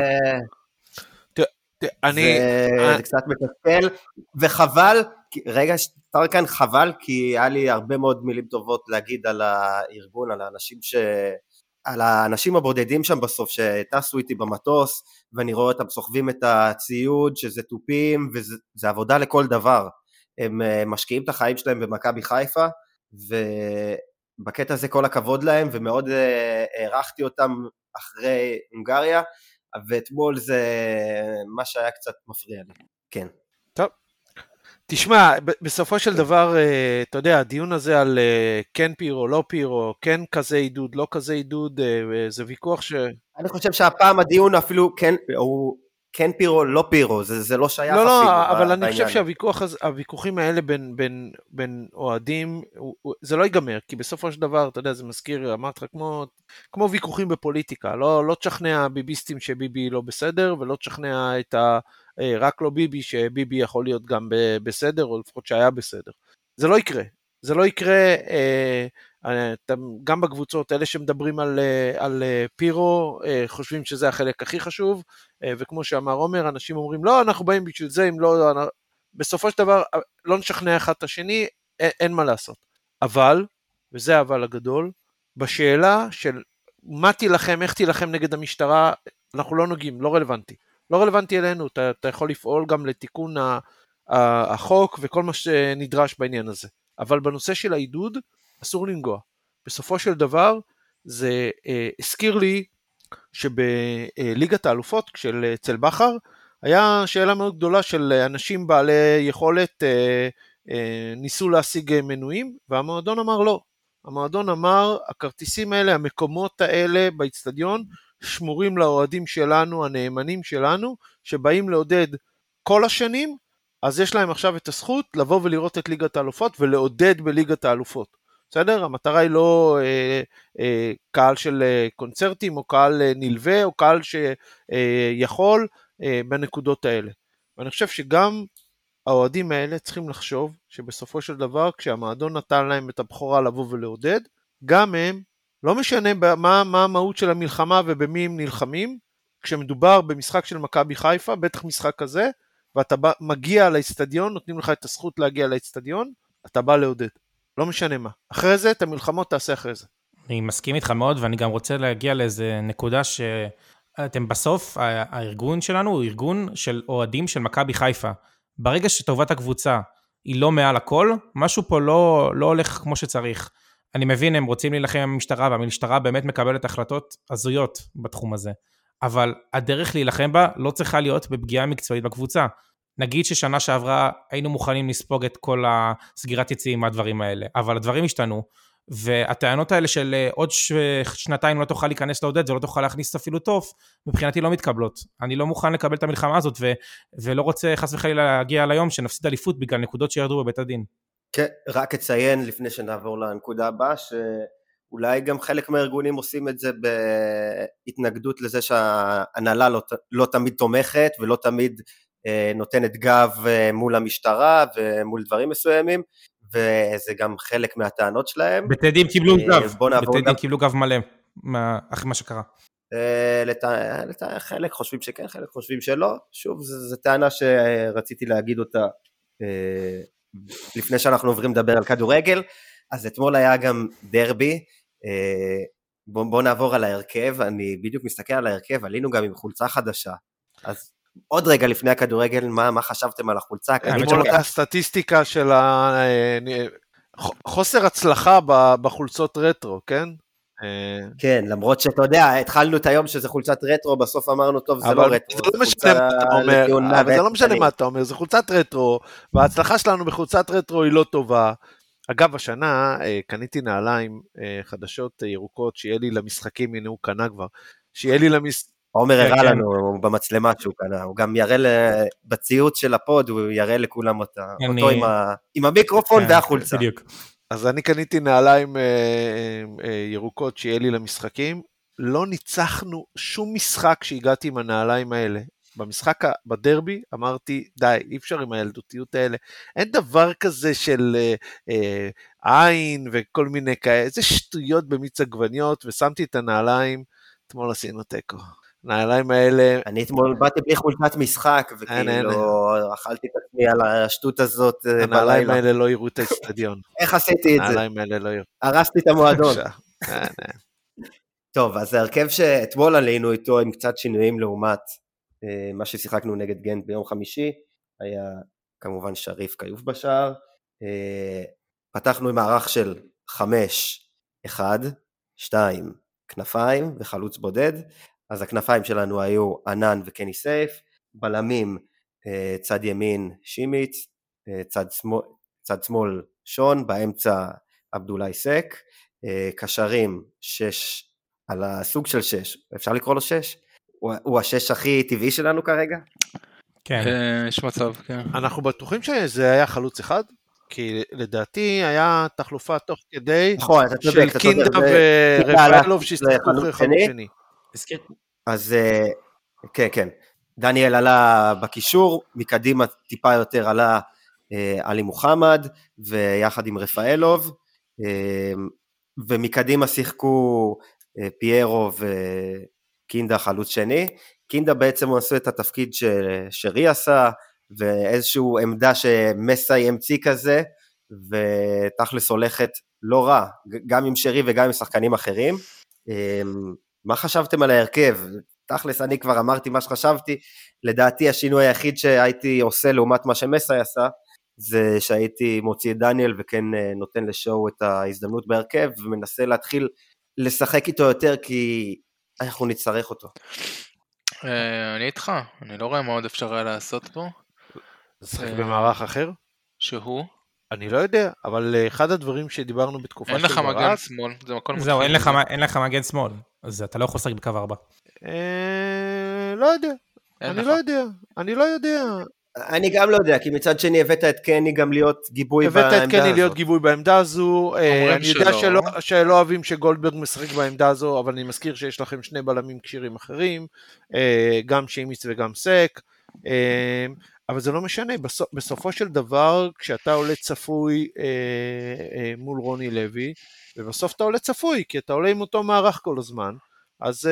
B: זה קצת מתסכל, וחבל, רגע שתר כאן חבל, כי היה לי הרבה מאוד מילים טובות להגיד על הארגון, על האנשים הבודדים שם בסוף, שטסו איתי במטוס, ואני רואה אותם סוחבים את הציוד, שזה טופים, וזה עבודה לכל דבר. הם משקיעים את החיים שלהם במכבי חיפה, ובקטע הזה כל הכבוד להם, ומאוד הערכתי אותם אחרי הונגריה, ואתמול זה מה שהיה קצת מפריע לי, כן.
E: טוב, תשמע, בסופו של דבר, אתה יודע, הדיון הזה על כן פירו, לא פירו, כן כזה עידוד, לא כזה עידוד, זה ויכוח ש... אני
B: חושב שהפעם הדיון אפילו כן פירו, לא פירו, זה לא שייך אפילו.
E: לא, אבל אני חושב שהוויכוחים האלה בין אוהדים, זה לא ייגמר, כי בסופו של דבר, אתה יודע, זה מזכיר, אמרת לך, כמו ויכוחים בפוליטיקה, לא תשכנע ביביסטים שביבי לא בסדר, ולא תשכנע את רק לא ביבי, שביבי יכול להיות גם בסדר, או לפחות שהיה בסדר. זה לא יקרה, גם בקבוצות, אלה שמדברים על פירו, חושבים שזה החלק הכי חשוב, וכמו שאמר עומר, אנשים אומרים, לא, אנחנו באים בשביל זה, אם לא, בסופו של דבר, לא נשכנע אחד את השני, אין מה לעשות. אבל, וזה אבל הגדול, בשאלה של מה תילחם, איך תילחם נגד המשטרה, אנחנו לא נוגעים, לא רלוונטי. לא רלוונטי אלינו, אתה יכול לפעול גם לתיקון החוק, וכל מה שנדרש בעניין הזה. אבל בנושא של העידוד, אסור לנגוע. בסופו של דבר, זה הזכיר לי שבליגת האלופות, אצל בכר, היה שאלה מאוד גדולה של אנשים בעלי יכולת, ניסו להשיג מנויים, והמועדון אמר לא. המועדון אמר, הכרטיסים האלה, המקומות האלה באצטדיון, שמורים לאוהדים שלנו, הנאמנים שלנו, שבאים לעודד כל השנים, אז יש להם עכשיו את הזכות לבוא ולראות את ליגת האלופות, ולעודד בליגת האלופות. בסדר? המטרה היא לא קהל של קונצרטים, או קהל נלווה, או קהל שיכול, בנקודות האלה. ואני חושב שגם האוהדים האלה צריכים לחשוב שבסופו של דבר, כשהמועדון נתן להם את הבכורה לבוא ולעודד, גם הם, לא משנה מה המהות של המלחמה ובמי הם נלחמים, כשמדובר במשחק של מכבי חיפה, בטח משחק כזה, ואתה מגיע לאצטדיון, נותנים לך את הזכות להגיע לאצטדיון, אתה בא לעודד. לא משנה מה. אחרי זה, את המלחמות תעשה אחרי זה.
D: אני מסכים איתך מאוד, ואני גם רוצה להגיע לאיזה נקודה שאתם בסוף, הארגון שלנו הוא ארגון של אוהדים של מכבי חיפה. ברגע שטובת הקבוצה היא לא מעל הכל, משהו פה לא הולך כמו שצריך. אני מבין, הם רוצים להילחם עם המשטרה, והמשטרה באמת מקבלת החלטות הזויות בתחום הזה. אבל הדרך להילחם בה לא צריכה להיות בפגיעה מקצועית בקבוצה. נגיד ששנה שעברה היינו מוכנים לספוג את כל הסגירת יציאים מהדברים האלה, אבל הדברים השתנו, והטענות האלה של עוד שנתיים לא תוכל להיכנס לעודד, ולא תוכל להכניס אפילו טוב, מבחינתי לא מתקבלות. אני לא מוכן לקבל את המלחמה הזאת, ולא רוצה חס וחלילה להגיע ליום שנפסיד אליפות בגלל נקודות שירדו בבית הדין.
B: כן, רק אציין לפני שנעבור לנקודה הבאה, שאולי גם חלק מהארגונים עושים את זה בהתנגדות לזה שההנהלה לא תמיד תומכת, ולא תמיד נותנת גב מול המשטרה ומול דברים מסוימים, וזה גם חלק מהטענות שלהם.
D: בטדים קיבלו גב, בטדים קיבלו גב מלא, אחרי מה שקרה.
B: חלק חושבים שכן, חלק חושבים שלא. שוב, זו טענה שרציתי להגיד אותה לפני שאנחנו עוברים לדבר על כדורגל. אז אתמול היה גם דרבי, בואו נעבור על ההרכב. אני בדיוק מסתכל על ההרכב, עלינו גם עם חולצה חדשה, אז עוד רגע לפני הכדורגל, מה חשבתם על החולצה?
E: הסטטיסטיקה של חוסר הצלחה בחולצות רטרו, כן?
B: כן, למרות שאתה יודע, התחלנו את היום שזה חולצת רטרו, בסוף אמרנו, טוב, זה לא רטרו.
E: אבל זה לא משנה מה אתה אומר, זה חולצת רטרו, וההצלחה שלנו בחולצת רטרו היא לא טובה. אגב, השנה קניתי נעליים חדשות ירוקות, שיהיה לי למשחקים, הנה הוא קנה כבר, שיהיה לי
B: עומר הראה לנו במצלמה שהוא קנה, הוא גם יראה בציוץ של הפוד, הוא יראה לכולם אותו עם המיקרופון והחולצה.
E: אז אני קניתי נעליים ירוקות שיהיה לי למשחקים, לא ניצחנו שום משחק שהגעתי עם הנעליים האלה. במשחק בדרבי אמרתי, די, אי אפשר עם הילדותיות האלה, אין דבר כזה של עין וכל מיני כאלה, איזה שטויות במיץ עגבניות, ושמתי את הנעליים, אתמול עשינו תיקו. הנעליים האלה...
B: אני אתמול באתי בלי חולצת משחק, וכאילו אכלתי את עצמי על השטות הזאת בלילה.
E: הנעליים האלה לא יראו את האצטדיון.
B: איך עשיתי את זה?
E: הנעליים האלה לא יראו.
B: הרסתי את המועדון. טוב, אז ההרכב שאתמול עלינו איתו עם קצת שינויים לעומת מה ששיחקנו נגד גנט ביום חמישי, היה כמובן שריף כיוף בשער, פתחנו עם מערך של 5, 1, 2, כנפיים וחלוץ בודד, אז הכנפיים שלנו היו ענן וקני סייף, בלמים צד ימין שימיץ, צד שמאל שון, באמצע עבדולאי סק, קשרים 6, על הסוג של 6, אפשר לקרוא לו 6? הוא השש הכי טבעי שלנו כרגע?
D: כן.
C: יש מצב, כן.
E: אנחנו בטוחים שזה היה חלוץ אחד? כי לדעתי היה תחלופה תוך כדי של קינדה ורפאלוב שהסתכלו אחרי חלוץ שני.
B: אז כן, דניאל עלה בקישור, מקדימה טיפה יותר עלה עלי מוחמד, ויחד עם רפאלוב, ומקדימה שיחקו פיירו וקינדה חלוץ שני. קינדה בעצם עשו את התפקיד שרי עשה, ואיזשהו עמדה שמסי המציא כזה, ותכלס הולכת לא רע, גם עם שרי וגם עם שחקנים אחרים. מה חשבתם על ההרכב? תכלס אני כבר אמרתי מה שחשבתי, לדעתי השינוי היחיד שהייתי עושה לעומת מה שמסי עשה, זה שהייתי מוציא את דניאל וכן נותן לשואו את ההזדמנות בהרכב, ומנסה להתחיל לשחק איתו יותר כי אנחנו נצטרך אותו.
C: אני איתך, אני לא רואה מה עוד אפשר היה לעשות פה.
E: לשחק במערך אחר?
C: שהוא?
E: אני לא יודע, אבל אחד הדברים שדיברנו בתקופה של ברק...
C: אין לך מגן שמאל, זה מקום...
D: זהו, אין לך מגן שמאל, אז אתה לא יכול לשחק בקו 4.
E: לא יודע, אני לא יודע.
B: אני גם לא יודע, כי מצד שני הבאת את קני גם להיות גיבוי בעמדה הזאת.
E: הבאת את קני להיות גיבוי בעמדה הזו, אני יודע
C: שלא.
E: שלא אוהבים שגולדברג משחק בעמדה הזו, אבל אני מזכיר שיש לכם שני בלמים כשירים אחרים, גם שימיץ וגם סק, אבל זה לא משנה, בסופו של דבר, כשאתה עולה צפוי מול רוני לוי, ובסוף אתה עולה צפוי, כי אתה עולה עם אותו מערך כל הזמן, אז...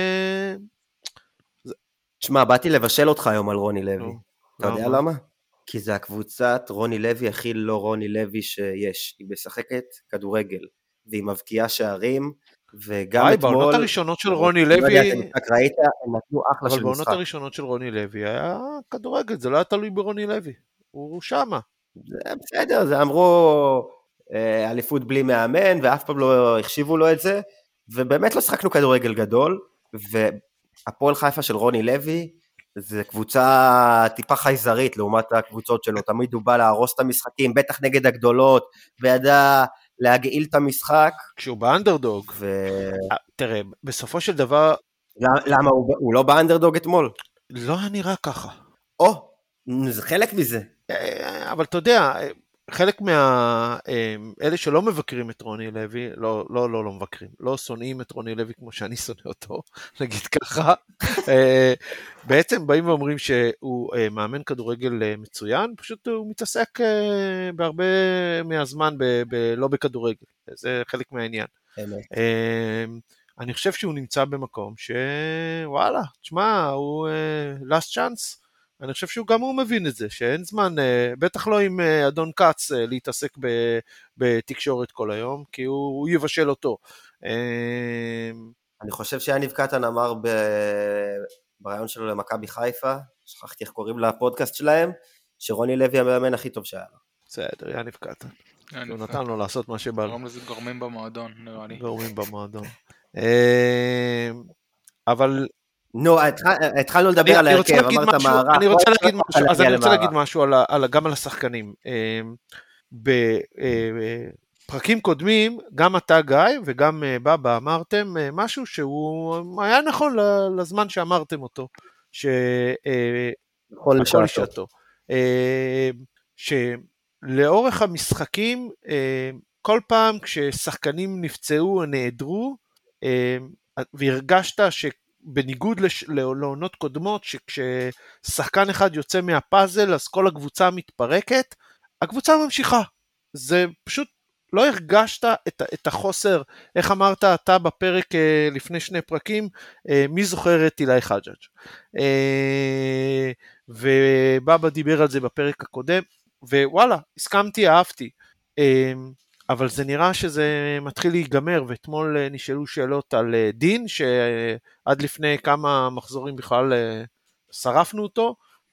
B: תשמע, באתי לבשל אותך היום על רוני לוי. אתה יודע
E: למה?
B: למה? כי זה הקבוצת רוני לוי הכי לא רוני לוי שיש. היא משחקת כדורגל, והיא מבקיעה שערים, וגם אתמול...
E: בעונות הראשונות של רוני
B: לא יודע,
E: לוי...
B: אתם משחק ראית, הם נתנו אחלה של
E: אבל בעונות
B: משחק.
E: הראשונות של רוני לוי היה כדורגל, זה לא היה תלוי ברוני לוי, הוא שמה.
B: זה בסדר, זה אמרו אליפות בלי מאמן, ואף פעם לא החשיבו לו את זה, ובאמת לא שחקנו כדורגל גדול, והפועל חיפה של רוני לוי, זה קבוצה טיפה חייזרית לעומת הקבוצות שלו, תמיד הוא בא להרוס את המשחקים, בטח נגד הגדולות, וידע להגעיל את המשחק.
E: כשהוא באנדרדוג, תראה, בסופו של דבר...
B: למה הוא לא באנדרדוג אתמול?
E: לא היה נראה ככה.
B: זה חלק מזה.
E: אבל אתה יודע, חלק אלה שלא מבקרים את רוני לוי, לא מבקרים, לא שונאים את רוני לוי כמו שאני שונא אותו, נגיד ככה, בעצם באים ואומרים שהוא מאמן כדורגל מצוין, פשוט הוא מתעסק בהרבה מהזמן לא בכדורגל, זה חלק מהעניין. אני חושב שהוא נמצא במקום שוואלה, תשמע, הוא last chance, אני חושב שהוא גם הוא מבין את זה, שאין זמן, בטח לא עם אדון קץ להתעסק בתקשורת כל היום, כי הוא יבשל אותו.
B: אני חושב שיניב קטן אמר ברעיון שלו למכבי חיפה, שכחתי איך קוראים לפודקאסט שלהם, שרוני לוי המאמן הכי טוב שהיה לו.
E: בסדר, יניב קטן. הוא נתן לו לעשות מה שבא.
C: גורמים במועדון, נראה לי.
E: גורמים במועדון. אבל...
B: נו, התחלנו לדבר על ההרכב, אמרת מערך.
E: אני רוצה להגיד משהו גם על השחקנים. בפרקים קודמים, גם אתה גיא וגם בבא אמרתם משהו שהוא היה נכון לזמן שאמרתם אותו, הכל לשעתו. שלאורך המשחקים, כל פעם כששחקנים נפצעו או נעדרו, והרגשת בניגוד לעונות קודמות, שכששחקן אחד יוצא מהפאזל, אז כל הקבוצה מתפרקת, הקבוצה ממשיכה. זה פשוט, לא הרגשת את החוסר, איך אמרת אתה בפרק לפני 2 פרקים, מי זוכר את אילי חג'אג'. ובאבא דיבר על זה בפרק הקודם, ווואלה, הסכמתי, אהבתי. אבל זה נראה שזה מתחיל להיגמר, ואתמול נשאלו שאלות על דין, שעד לפני כמה מחזורים בכלל שרפנו אותו,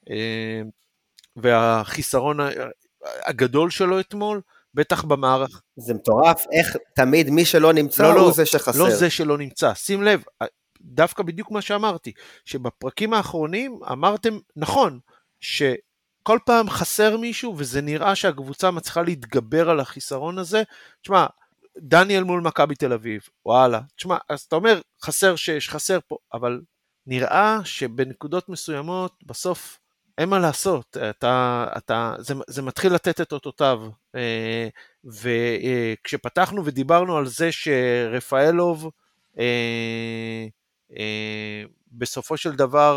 E: והחיסרון הגדול שלו אתמול, בטח במערך.
B: זה מטורף, איך תמיד מי שלא נמצא הוא זה שחסר.
E: לא זה שלא נמצא, שים לב, דווקא בדיוק מה שאמרתי, שבפרקים האחרונים אמרתם, נכון, כל פעם חסר מישהו, וזה נראה שהקבוצה מצליחה להתגבר על החיסרון הזה. תשמע, דניאל מול מכבי תל אביב, וואלה. תשמע, אז אתה אומר, חסר 6, חסר פה, אבל נראה שבנקודות מסוימות, בסוף, אין מה לעשות. זה מתחיל לתת את אותותיו. וכשפתחנו ודיברנו על זה שרפאלוב, בסופו של דבר,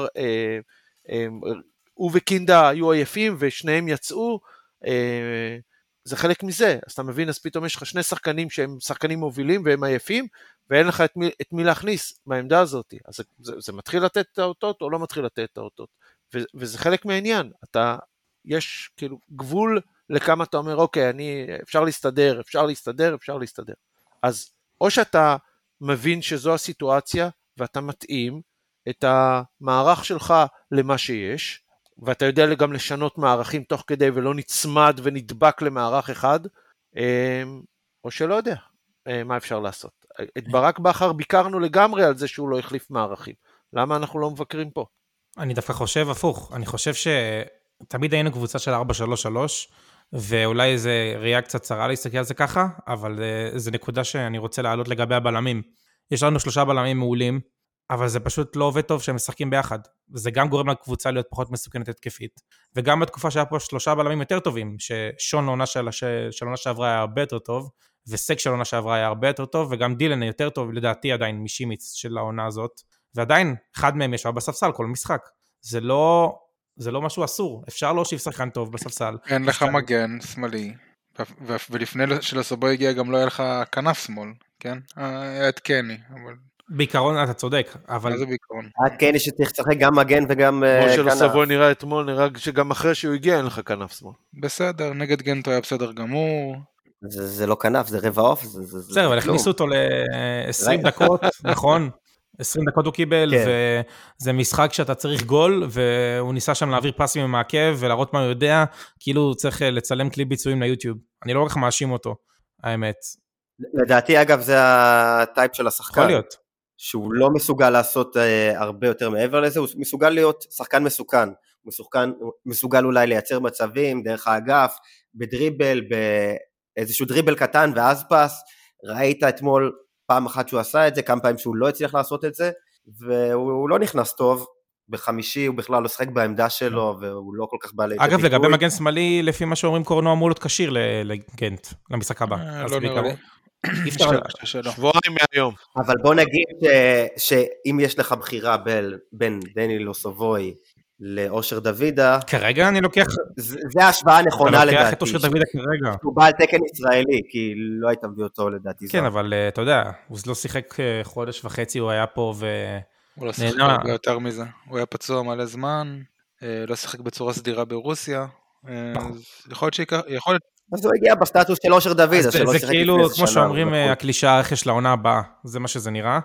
E: הוא וקינדה היו עייפים ושניהם יצאו, זה חלק מזה, אז אתה מבין, אז פתאום יש לך 2 שחקנים שהם שחקנים מובילים והם עייפים, ואין לך את מי להכניס בעמדה הזאת, אז זה מתחיל לתת את האותות או לא מתחיל לתת את האותות, וזה חלק מהעניין, יש כאילו גבול לכמה אתה אומר, אוקיי, אפשר להסתדר, אז או שאתה מבין שזו הסיטואציה, ואתה מתאים את המערך שלך למה שיש, ואתה יודע גם לשנות מערכים תוך כדי ולא נצמד ונדבק למערך אחד, או שלא יודע מה אפשר לעשות. את ברק בכר ביקרנו לגמרי על זה שהוא לא החליף מערכים. למה אנחנו לא מבקרים פה?
D: אני דווקא חושב הפוך. אני חושב שתמיד היינו קבוצה של 4-3-3, ואולי זה ראייה קצת צרה להסתכל על זה ככה, אבל זה נקודה שאני רוצה להעלות לגבי הבלמים. יש לנו 3 בלמים מעולים, אבל זה פשוט לא עובד טוב שהם משחקים ביחד. וזה גם גורם לקבוצה להיות פחות מסוכנת התקפית. וגם בתקופה שהיה פה 3 בלמים יותר טובים, ששון לעונה של עונה שעברה היה הרבה יותר טוב, וסק של עונה שעברה היה הרבה יותר טוב, וגם דילן יותר טוב, לדעתי עדיין משימיץ של העונה הזאת, ועדיין אחד מהם ישב בספסל כל משחק. זה לא משהו אסור, אפשר להושיב שחקן טוב בספסל.
C: אין לך מגן שמאלי, ולפני שלסובו הגיע גם לא היה לך כנף שמאל, כן? היה את קני, אבל...
D: בעיקרון אתה צודק, אבל...
C: מה זה בעיקרון?
B: קני שצריך לשחק גם מגן וגם
E: כמו
B: כנף.
E: שלסבו נראה אתמול, נראה שגם אחרי שהוא הגיע אין לך כנף שמאל.
C: בסדר, נגד גנטו היה בסדר גמור.
B: זה לא כנף, זה רבע אוף.
D: בסדר, אבל הכניסו אותו ל-20 דקות, נכון? 20 דקות הוא קיבל, וזה משחק שאתה צריך גול, והוא ניסה שם להעביר פסים עם העקב, ולהראות מה הוא יודע, כאילו הוא צריך לצלם כלי ביצועים ליוטיוב. אני לא רק מאשים אותו, האמת.
B: לדעתי, אגב, זה הטייפ של השחקן.
D: יכול להיות.
B: שהוא לא מסוגל לעשות הרבה יותר מעבר לזה, הוא מסוגל להיות שחקן מסוכן. הוא מסוגל אולי לייצר מצבים, דרך האגף, בדריבל, באיזשהו דריבל קטן, ואז פס. ראית אתמול פעם אחת שהוא עשה את זה, כמה פעמים שהוא לא הצליח לעשות את זה, והוא לא נכנס טוב, בחמישי הוא בכלל לא שחק בעמדה שלו, והוא לא כל כך בא לידי ביטוי.
D: אגב, לגבי מגן שמאלי, לפי מה שאומרים קורנו אמור להיות כשיר לגנט, למשחק הבא.
C: לא נראה לי.
E: שבועיים מהיום.
B: אבל בוא נגיד שאם יש לך בחירה בין דני לוסובוי לאושר דוידה,
D: כרגע אני לוקח...
B: זה ההשוואה הנכונה לדעתי.
D: אתה לוקח את אושר דוידה כרגע.
B: הוא בא על תקן ישראלי, כי לא היית מביא אותו לדעתי.
D: כן, אבל אתה יודע, הוא לא שיחק חודש וחצי, הוא היה פה
C: הוא לא שיחק הרבה יותר מזה. הוא היה פצוע מלא זמן, לא שיחק בצורה סדירה ברוסיה, יכול להיות שייקח...
B: אז הוא הגיע בסטטוס של אושר דוידה.
D: זה כאילו, כמו שאומרים, הקלישה הרכש לעונה הבאה, זה מה שזה נראה.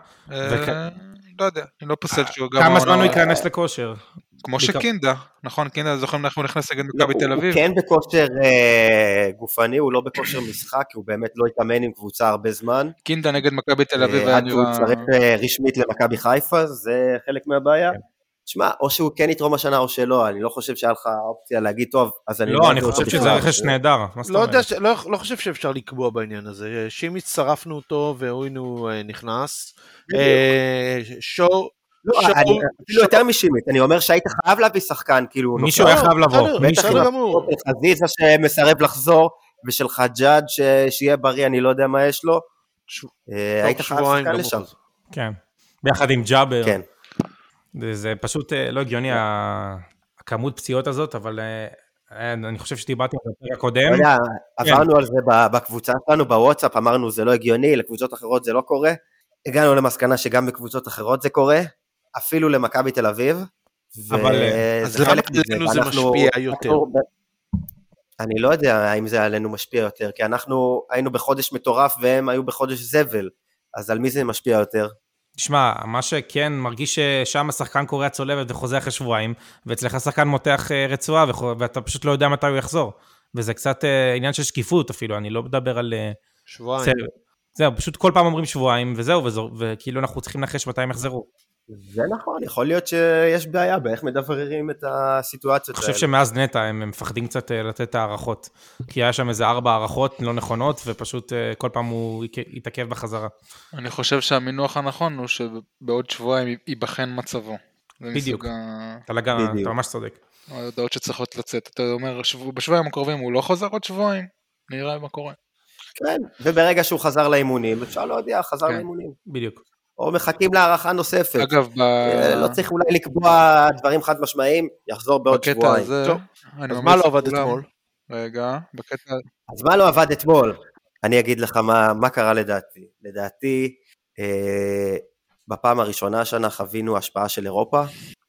C: לא יודע, אני לא פוסל שהוא גם...
D: כמה זמן הוא ייכנס לכושר?
C: כמו שקינדה, נכון, קינדה, זוכרים איך הוא נכנס לגן מכבי תל אביב?
B: הוא כן בכושר גופני, הוא לא בכושר משחק, כי הוא באמת לא התאמן עם קבוצה הרבה זמן.
C: קינדה נגד מכבי תל אביב.
B: עד שהוא צריך רשמית למכבי חיפה, זה חלק מהבעיה. תשמע, או שהוא כן יתרום השנה או שלא, אני לא חושב שהיה לך אופציה להגיד טוב, אז אני...
D: לא, אני חושב שזה רכש נהדר.
E: לא חושב שאפשר לקבוע בעניין הזה. שימיץ שרפנו אותו והוא נכנס. שואו...
B: לא, אפילו יותר משימית, אני אומר שהיית חייב להביא שחקן, כאילו...
D: מישהו היה חייב לבוא.
B: בטח של חזיזה שמסרב לחזור, ושל חג'אד שיהיה בריא, אני לא יודע מה יש לו. היית חייב שחקן לשם.
D: כן, ביחד עם ג'אבר.
B: כן.
D: זה פשוט לא הגיוני, הכמות פציעות הזאת, אבל אני חושב שדיברתי על הפרק הקודם.
B: עברנו על זה בקבוצה שלנו, בוואטסאפ, אמרנו זה לא הגיוני, לקבוצות אחרות זה לא קורה. הגענו למסקנה שגם בקבוצות אחרות זה קורה, אפילו למכבי תל אביב.
E: אבל זה חלק מזה, זה משפיע יותר.
B: אני לא יודע האם זה עלינו משפיע יותר, כי אנחנו היינו בחודש מטורף, והם היו בחודש זבל, אז על מי זה משפיע יותר?
D: תשמע, מה שכן מרגיש ששם השחקן קורא צולבת וחוזר אחרי שבועיים, ואצלך השחקן מותח רצועה, ואתה פשוט לא יודע מתי הוא יחזור. וזה קצת עניין של שקיפות אפילו, אני לא מדבר על...
E: שבועיים.
D: זהו, פשוט כל פעם אומרים שבועיים, וזהו, וכאילו אנחנו צריכים לנחש מתי הם יחזרו.
B: זה נכון, יכול להיות שיש בעיה באיך מדבררים את הסיטואציות האלה.
D: אני חושב שמאז נטע הם מפחדים קצת לתת הערכות, כי היה שם איזה 4 הערכות לא נכונות, ופשוט כל פעם הוא יתעכב בחזרה.
C: אני חושב שהמינוח הנכון הוא שבעוד שבועיים ייבחן מצבו.
D: בדיוק, אתה ממש צודק.
C: ההודעות שצריכות לצאת, אתה אומר, בשבועיים הקרובים הוא לא חוזר עוד שבועיים, נראה מה קורה.
B: כן, וברגע שהוא חזר לאימונים, אפשר להודיע, חזר לאימונים.
D: בדיוק.
B: או מחכים להערכה נוספת.
C: אגב,
B: לא צריך אולי לקבוע דברים חד משמעיים, יחזור בעוד שבועיים.
E: אז מה לא עבד אתמול?
C: רגע, בקטע...
B: אז מה לא עבד אתמול? אני אגיד לך מה קרה לדעתי. לדעתי, בפעם הראשונה השנה חווינו השפעה של אירופה,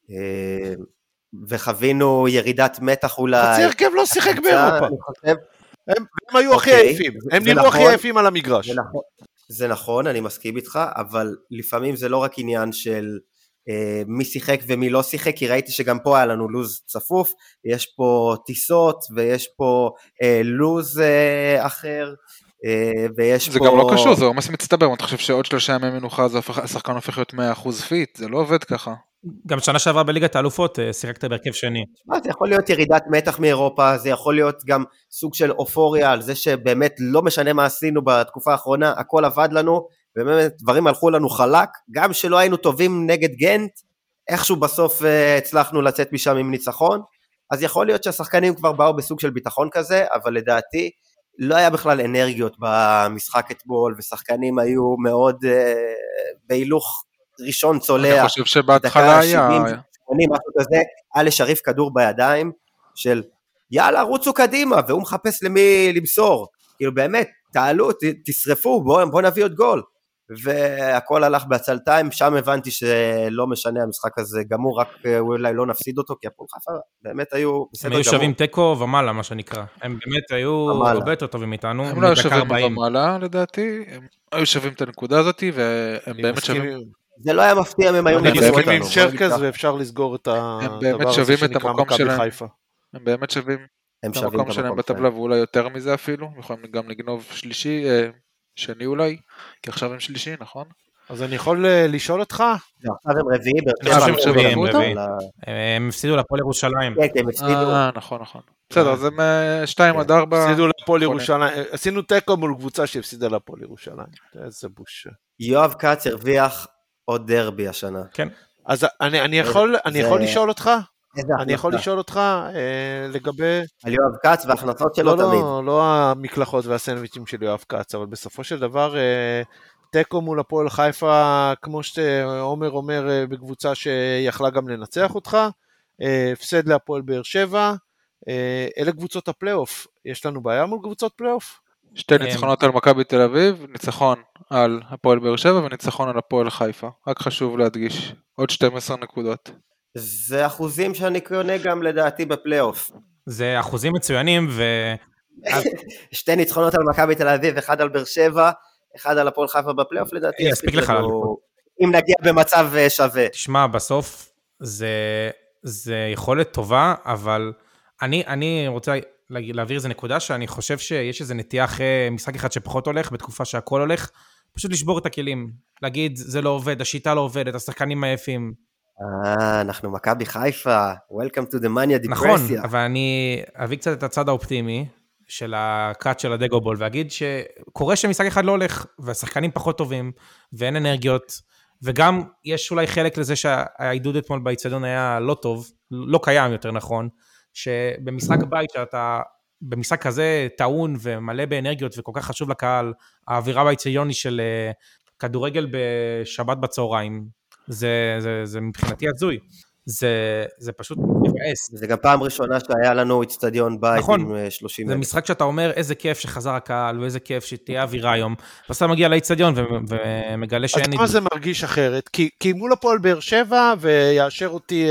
B: וחווינו ירידת מתח אולי...
E: חצי הרכב לא שיחק באירופה. הם היו הכי עייפים, הם נראו הכי עייפים על המגרש.
B: זה נכון, אני מסכים איתך, אבל לפעמים זה לא רק עניין של מי שיחק ומי לא שיחק, כי ראיתי שגם פה היה לנו לוז צפוף, יש פה טיסות ויש פה לוז אחר, ויש
C: זה
B: פה...
C: זה גם לא קשור, זה ממש מצטבר, אתה חושב שעוד 3 ימי מנוחה השחקן הופך להיות 100% פיט, זה לא עובד ככה.
D: גם שנה שעברה בליגת האלופות, שיחקת בהרכב שני.
B: זה יכול להיות ירידת מתח מאירופה, זה יכול להיות גם סוג של אופוריה, על זה שבאמת לא משנה מה עשינו בתקופה האחרונה, הכל עבד לנו, ובאמת דברים הלכו לנו חלק, גם שלא היינו טובים נגד גנט, איכשהו בסוף הצלחנו לצאת משם עם ניצחון, אז יכול להיות שהשחקנים כבר באו בסוג של ביטחון כזה, אבל לדעתי לא היה בכלל אנרגיות במשחק אתמול, ושחקנים היו מאוד בהילוך ראשון צולע.
C: אני חושב שבהתחלה היה...
B: 70, 80, משהו כזה, היה לשריף כדור בידיים, של יאללה, רוצו קדימה, והוא מחפש למי למסור. כאילו באמת, תעלו, תשרפו, בוא נביא עוד גול. והכל הלך בעצלתיים, שם הבנתי שלא משנה המשחק הזה גמור, רק אולי לא נפסיד אותו, כי הפועל חיפה באמת היו בסדר גמור.
D: הם היו שווים תיקו ומעלה, מה שנקרא. הם באמת היו הרבה יותר טובים איתנו.
C: הם לא היו שווים ומעלה, לדעתי. הם היו שווים את הנקודה הזאת, והם באמת שווים.
B: זה לא היה מפתיע, הם היו
E: נגד אותנו. עם שרקס ואפשר לסגור את הדבר הזה שנקרא מכבי חיפה.
C: הם באמת שווים את המקום שלהם בטבלה, ואולי יותר מזה אפילו. יכולים גם לגנוב שני אולי, כי עכשיו הם שלישי, נכון?
E: אז אני יכול לשאול אותך?
B: עכשיו הם רביעי,
D: הם הפסידו לפועל ירושלים.
C: נכון. בסדר, אז הם 2-4.
E: הפסידו לפועל ירושלים, עשינו תיקו מול קבוצה שהפסידה לפועל ירושלים. איזה בושה.
B: יואב כץ הרוויח עוד דרבי השנה.
E: כן. אז אני יכול לשאול אותך? אני יכול לשאול אותך לגבי...
B: על יואב כץ וההכנסות שלו תמיד.
E: לא המקלחות והסנדוויצ'ים של יואב כץ, אבל בסופו של דבר תיקו מול הפועל חיפה, כמו שעומר אומר בקבוצה שיכלה גם לנצח אותך, הפסד להפועל באר שבע, אלה קבוצות הפלייאוף. יש לנו בעיה מול קבוצות פלייאוף?
C: שתי ניצחונות על מכבי תל אביב, ניצחון על הפועל באר שבע וניצחון על הפועל חיפה. רק חשוב להדגיש, עוד 12 נקודות.
B: זה אחוזים שאני קונה גם לדעתי בפלייאוף.
D: זה אחוזים מצוינים
B: שתי ניצחונות על מכבי תל אביב, אחד על באר שבע, אחד על הפועל חיפה בפלייאוף לדעתי.
D: יספיק לך
B: אם נגיע במצב שווה.
D: תשמע, בסוף זה יכולת טובה, אבל אני רוצה להעביר איזה נקודה שאני חושב שיש איזה נטייה אחרי משחק אחד שפחות הולך, בתקופה שהכל הולך, פשוט לשבור את הכלים. להגיד, זה לא עובד, השיטה לא עובדת, השחקנים מעייפים.
B: אנחנו מכבי חיפה, Welcome to the mania depression.
D: נכון, אבל אני אביא קצת את הצד האופטימי של הקאט של הדגובול, ואגיד שקורה שמשחק אחד לא הולך, והשחקנים פחות טובים, ואין אנרגיות, וגם יש אולי חלק לזה שהעידוד אתמול באיצטדיון היה לא טוב, לא קיים יותר נכון, שבמשחק בית שאתה, במשחק כזה טעון ומלא באנרגיות, וכל כך חשוב לקהל, האווירה באיצטדיון היא של כדורגל בשבת בצהריים, זה מבחינתי הזוי. זה פשוט מבאס.
B: זה גם פעם ראשונה שהיה לנו אצטדיון בית
D: נכון,
B: עם 30.
D: זה משחק שאתה אומר איזה כיף שחזר הקהל, ואיזה כיף שתהיה אווירה היום, בסדר מגיע לאצטדיון ומגלה שאין...
E: אז מה זה מרגיש אחרת? כי מול הפועל באר שבע, ויאשר אותי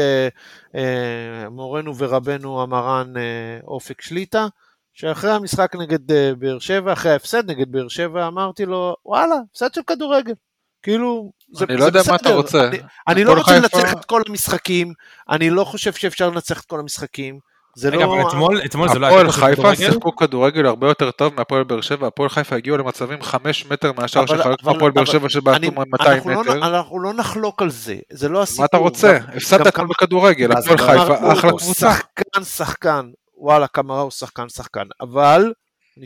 E: מורנו ורבנו המרן אופק שליטה, שאחרי המשחק נגד באר שבע, אחרי ההפסד נגד באר שבע, אמרתי לו, וואלה, הפסד של כדורגל. כאילו,
C: אני לא יודע מה אתה רוצה.
E: אני לא רוצה לנצח את כל המשחקים, אני לא חושב שאפשר לנצח את כל המשחקים.
D: רגע, אבל אתמול זה לא...
C: הפועל חיפה שיחקו כדורגל הרבה יותר טוב מהפועל באר שבע, הפועל חיפה הגיעו למצבים 5 מטר מהשאר שחלק מהפועל באר שבע שבעטו 200 מטר.
E: אנחנו לא נחלוק על זה, זה לא הסיפור.
C: מה אתה רוצה? הפסדת אתמול בכדורגל, הפועל חיפה אחלה קבוצה.
E: שחקן, וואלה, כמה הוא שחקן, אבל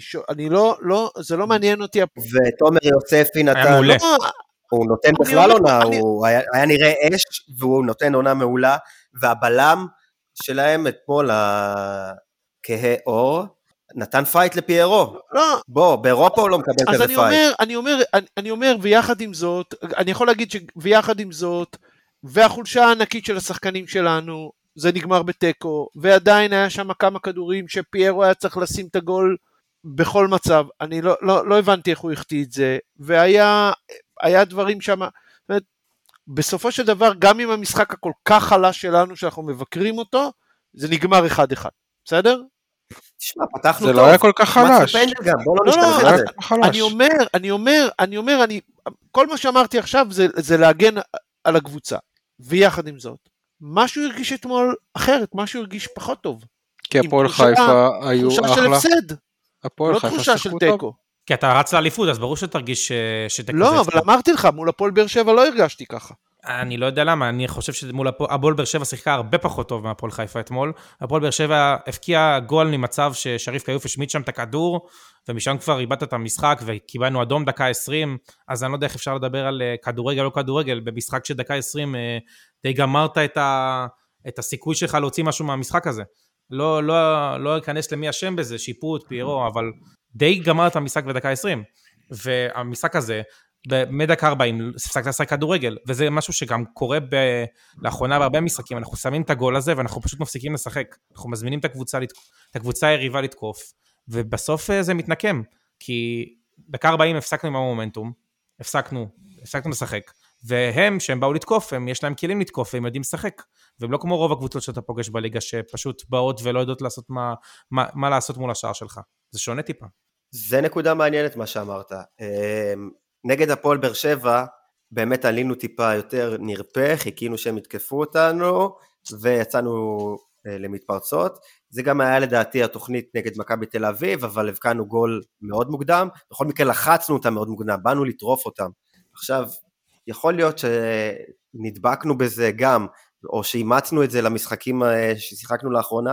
E: זה לא מעניין אותי.
B: ותומר יוספי נתן... הוא נותן בכלל עונה, הוא היה נראה אש, והוא נותן עונה מעולה, והבלם שלהם אתמול, כהה אור, נתן פייט לפיירו. בוא, באירופה הוא לא מקבל כזה פייט.
E: אני אומר, ויחד עם זאת, אני יכול להגיד שביחד עם זאת, והחולשה הענקית של השחקנים שלנו, זה נגמר בטקו, ועדיין היה שם כמה כדורים, שפיירו היה צריך לשים את הגול בכל מצב. אני לא הבנתי איך הוא החטיא את זה, היה דברים שם, בסופו של דבר, גם עם המשחק הכל כך חלש שלנו, שאנחנו מבקרים אותו, זה נגמר 1-1, בסדר?
B: תשמע, פתחנו
C: טוב. זה לא היה כל כך חלש.
E: אני אומר, כל מה שאמרתי עכשיו, זה להגן על הקבוצה, ויחד עם זאת, משהו הרגיש אתמול אחרת, משהו הרגיש פחות טוב.
C: כי הפועל חיפה היו אחלה.
E: תחושה של הפסד, לא
C: חיפה
E: תחושה של תיקו.
D: כי אתה רץ לאליפות, אז ברור שתרגיש שתיקו.
E: לא, אבל אמרתי לך, מול הפועל באר שבע לא הרגשתי ככה.
D: אני לא יודע למה, אני חושב שמול הפועל באר שבע שיחקה הרבה פחות טוב מהפועל חיפה אתמול. הפועל באר שבע הפקיע גול ממצב ששריף קיוף השמיט שם את הכדור, ומשם כבר איבדת את המשחק, וקיבלנו אדום דקה 20, אז אני לא יודע איך אפשר לדבר על כדורגל או כדורגל, במשחק של דקה 20, די גמרת את הסיכוי שלך להוציא משהו מהמשחק הזה. לא אכנס למי אשם בזה, שיפוט, פיירו, אבל די גמרת המשחק בדקה 20, והמשחק הזה, מדקה 40, הפסקת לשחק כדורגל, וזה משהו שגם קורה לאחרונה בהרבה משחקים, אנחנו שמים את הגול הזה, ואנחנו פשוט מפסיקים לשחק, אנחנו מזמינים את הקבוצה היריבה לתקוף, ובסוף זה מתנקם, כי דקה 40 הפסקנו עם המומנטום, הפסקנו לשחק, והם, שהם באו לתקוף, יש להם כלים לתקוף, והם יודעים לשחק, והם לא כמו רוב הקבוצות שאתה פוגש בליגה, שפשוט באות ולא יודעות לעשות מה לעשות מול השער שלך, זה שונה טיפה.
B: זה נקודה מעניינת מה שאמרת. נגד הפועל באר שבע, באמת עלינו טיפה יותר נרפה, חיכינו שהם יתקפו אותנו, ויצאנו למתפרצות. זה גם היה לדעתי התוכנית נגד מכבי תל אביב, אבל הבקענו גול מאוד מוקדם, בכל מקרה לחצנו אותם מאוד מוקדם, באנו לטרוף אותם. עכשיו, יכול להיות שנדבקנו בזה גם, או שאימצנו את זה למשחקים ששיחקנו לאחרונה,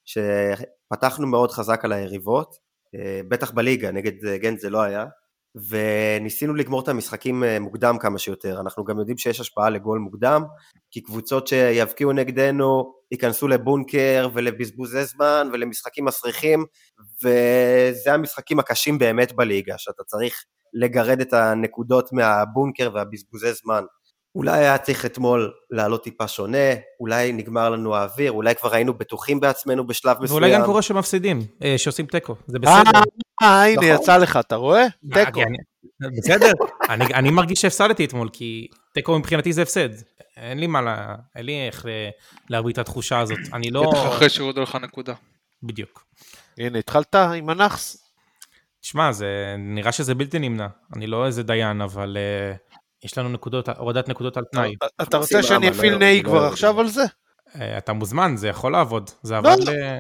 B: שפתחנו מאוד חזק על היריבות, בטח בליגה, נגד גנט זה לא היה, וניסינו לגמור את המשחקים מוקדם כמה שיותר. אנחנו גם יודעים שיש השפעה לגול מוקדם, כי קבוצות שיבקיעו נגדנו ייכנסו לבונקר ולבזבוזי זמן ולמשחקים מסריחים, וזה המשחקים הקשים באמת בליגה, שאתה צריך לגרד את הנקודות מהבונקר והבזבוזי זמן. אולי היה צריך אתמול לעלות טיפה שונה, אולי נגמר לנו האוויר, אולי כבר היינו בטוחים בעצמנו בשלב מסוים.
D: ואולי גם קורה שמפסידים, שעושים טקו, זה בסדר.
E: הנה יצא לך, אתה רואה? טקו.
D: בסדר, אני מרגיש שהפסדתי אתמול, כי טקו מבחינתי זה הפסד. אין לי איך להרביט את התחושה הזאת. אני לא...
C: בטח אחרי שהורידו לך נקודה.
D: בדיוק.
E: הנה, התחלת עם הנחס.
D: תשמע, נראה שזה בלתי נמנע. אני לא איזה דיין, אבל... יש לנו הורדת נקודות על תנאי.
E: אתה רוצה שאני אפיל נאי כבר עכשיו על זה?
D: אתה מוזמן, זה יכול לעבוד. זה עבד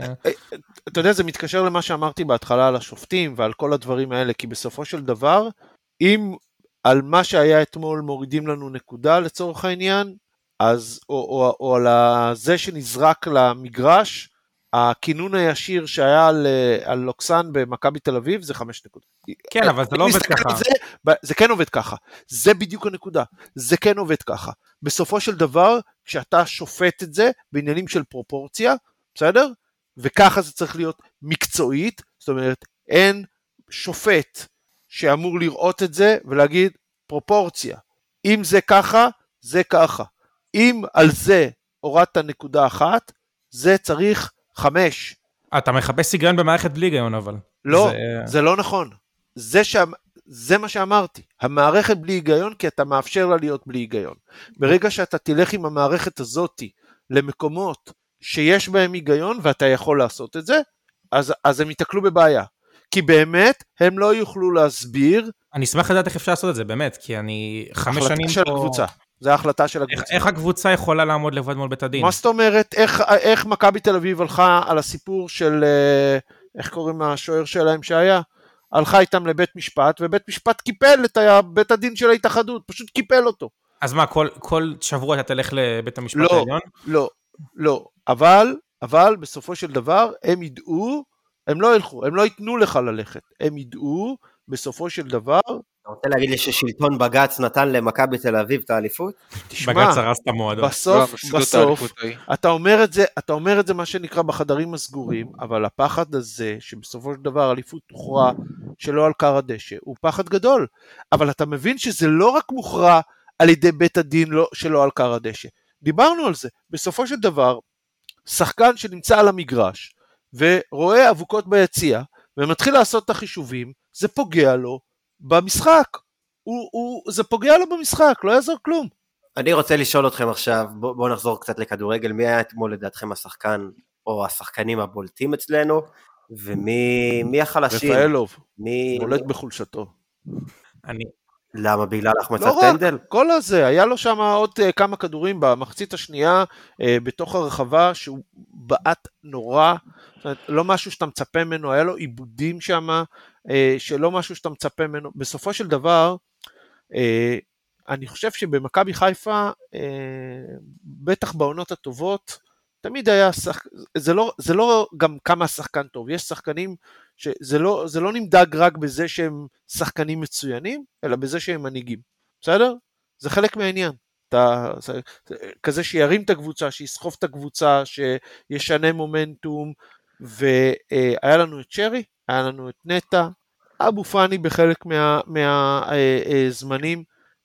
E: אתה יודע, זה מתקשר למה שאמרתי בהתחלה על השופטים ועל כל הדברים האלה, כי בסופו של דבר, אם על מה שהיה אתמול מורידים לנו נקודה לצורך העניין, אז, או על זה שנזרק למגרש, הכינון הישיר שהיה על לוקסן במכבי תל אביב זה 5 נקודות.
D: כן, אבל זה לא עובד ככה.
E: זה כן עובד ככה. זה בדיוק הנקודה. זה כן עובד ככה. בסופו של דבר, כשאתה שופט את זה בעניינים של פרופורציה, בסדר? וככה זה צריך להיות מקצועית, זאת אומרת, אין שופט שאמור לראות את זה ולהגיד פרופורציה. אם זה ככה, זה ככה. אם על זה הורדת נקודה אחת, זה צריך 5.
D: אתה מחפש היגיון במערכת בלי היגיון, אבל.
E: לא, זה לא נכון. זה מה שאמרתי. המערכת בלי היגיון, כי אתה מאפשר לה להיות בלי היגיון. ברגע שאתה תלך עם המערכת הזאת למקומות שיש בהם היגיון, ואתה יכול לעשות את זה, אז הם יתקלו בבעיה. כי באמת, הם לא יוכלו להסביר.
D: אני אשמח לדעת איך אפשר לעשות את זה, באמת, כי אני 5 שנים פה...
E: של הקבוצה. זה ההחלטה של הקבוצה.
D: איך הקבוצה יכולה לעמוד לבד מול בית הדין?
E: מה זאת אומרת, איך מכבי תל אביב הלכה על הסיפור של, איך קוראים השוער שלהם שהיה? הלכה איתם לבית משפט, ובית משפט קיפל את בית הדין של ההתאחדות, פשוט קיפל אותו.
D: אז מה, כל שבוע אתה תלך לבית המשפט העליון?
E: לא, אבל בסופו של דבר, הם ידעו, הם לא ילכו, הם לא ייתנו לך ללכת, הם ידעו בסופו של דבר,
B: אתה רוצה להגיד לי ששלטון בגץ נתן למכבי תל אביב את האליפות?
D: בגץ הרס את המועדון.
E: בסוף, אתה אומר את זה מה שנקרא בחדרים הסגורים, אבל הפחד הזה, שבסופו של דבר אליפות תוכרע שלא על קר הדשא, הוא פחד גדול. אבל אתה מבין שזה לא רק מוכרע על ידי בית הדין שלא על קר הדשא. דיברנו על זה. בסופו של דבר, שחקן שנמצא על המגרש, ורואה אבוקות ביציע, ומתחיל לעשות את החישובים, זה פוגע לו במשחק. זה פוגע לו במשחק, לא יעזור כלום.
B: אני רוצה לשאול אתכם עכשיו, בואו נחזור קצת לכדורגל, מי היה אתמול לדעתכם השחקן, או השחקנים הבולטים אצלנו, ומי החלשים?
E: רפאלוב, בולט בחולשתו.
B: למה? בגלל החמצת
E: לא
B: פנדל?
E: רק, כל הזה, היה לו שם עוד כמה כדורים במחצית השנייה, בתוך הרחבה, שהוא בעט נורא, לא משהו שאתה מצפה ממנו, היה לו עיבודים שם, שלא משהו שאתה מצפה ממנו. בסופו של דבר, אני חושב שבמכבי חיפה, בטח בעונות הטובות, תמיד היה זה לא גם כמה שחקן טוב, יש שחקנים שזה לא נמדג רק בזה שהם שחקנים מצוינים, אלא בזה שהם מנהיגים, בסדר? זה חלק מהעניין. כזה שירים את הקבוצה, שיסחוף את הקבוצה, שישנה מומנטום, והיה לנו את שרי, היה לנו את נטע, אבו פאני בחלק מהזמנים,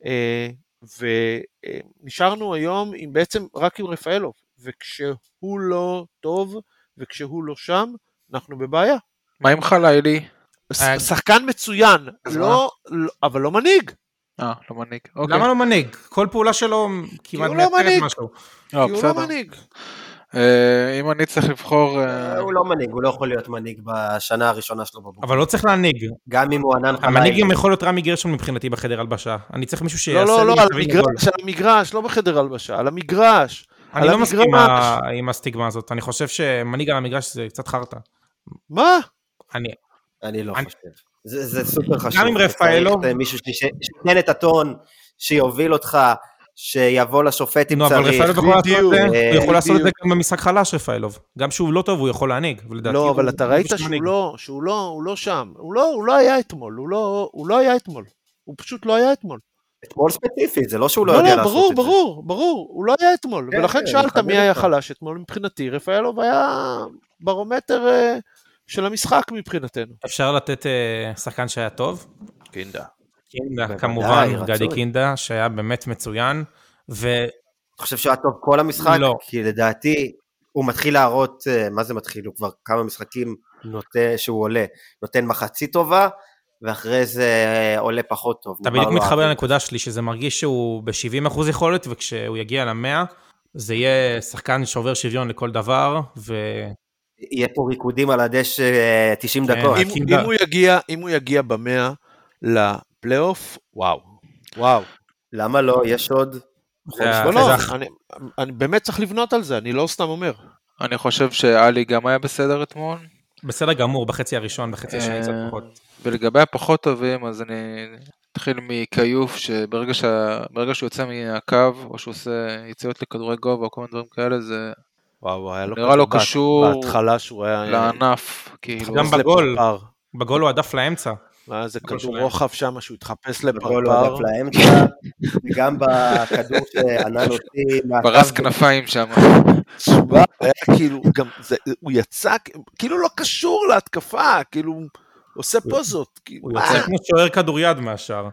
E: ונשארנו היום בעצם רק עם רפאלוב, וכשהוא לא טוב, וכשהוא לא שם, אנחנו בבעיה.
C: מה עם חלילי?
E: שחקן מצוין, אבל לא מנהיג.
C: לא מנהיג.
D: למה לא מנהיג? כל פעולה שלו כמעט מייצגת משהו.
E: כי הוא לא מנהיג.
C: אם אני צריך לבחור...
B: הוא לא מנהיג, הוא לא יכול להיות מנהיג בשנה הראשונה שלו בבוגרים.
D: אבל לא צריך להנהיג.
B: גם אם הוא ענן חלילי.
D: המנהיג גם יכול להיות רמי גרשון מבחינתי בחדר הלבשה. אני צריך מישהו שיעשה
E: לי... לא, על המגרש, לא בחדר הלבשה, על המגרש.
D: אני לא מסכים עם הסטיגמה הזאת. אני חושב שמנהיג על המגרש זה קצת חרטה.
E: מה?
B: אני לא חושב. זה סופר חשוב.
D: גם עם רפאלוב.
B: מישהו שתן את הטון, שיוביל אותך, שיבוא לשופט אם צריך.
D: אבל רפאלוב יכול לעשות את זה, הוא יכול לעשות את זה גם במשחק חלש רפאלוב. גם שהוא לא טוב, הוא יכול להנהיג.
E: לא, אבל אתה ראית שהוא לא שם. הוא לא היה אתמול. הוא לא היה אתמול. הוא פשוט לא היה אתמול.
B: אתמול ספציפית, זה לא שהוא לא יודע לעשות את זה.
E: ברור, הוא לא היה אתמול. ולכן שאלת מי היה חלש אתמול מבחינתי. רפאלוב היה ברומטר של המשחק מבחינתנו.
D: אפשר לתת שחקן שהיה טוב?
E: קינדה,
D: כמובן, גדי קינדה, שהיה באמת מצוין,
B: אני חושב שהיה טוב כל המשחק, כי לדעתי הוא מתחיל להראות, מה זה מתחיל? הוא כבר כמה משחקים שהוא עולה, נותן מחצית טובה, ואחרי זה עולה פחות טוב.
D: אתה בדיוק מתחבר לנקודה שלי, שזה מרגיש שהוא ב-70% יכולת, וכשהוא יגיע ל-100, זה יהיה שחקן שעובר שוויון לכל דבר,
B: יהיה פה ריקודים על הדשא 90 דקות.
E: אם הוא יגיע ב-100 לפלייאוף, וואו.
B: למה לא? יש עוד...
E: אני באמת צריך לבנות על זה, אני לא סתם אומר.
C: אני חושב שאלי גם היה בסדר אתמול.
D: בסדר גמור, בחצי הראשון, בחצי השני קצת פחות.
C: ולגבי הפחות טובים, אז אני אתחיל מקיוף, שברגע שהוא יוצא מהקו, או שהוא עושה יציאות לכדורי גובה, או כל מיני דברים כאלה, זה... נראה לו קשור לענף.
D: גם בגול הוא עדף לאמצע.
E: זה כדור רוחב שם שהוא התחפש לפרפר.
B: בגול הוא עדף לאמצע, וגם בכדור שענן אותי.
C: ברס כנפיים שם.
E: כאילו, הוא יצא, כאילו לא קשור להתקפה, כאילו, עושה פוזות.
D: הוא יוצא כמו שוער כדוריד מהשאר.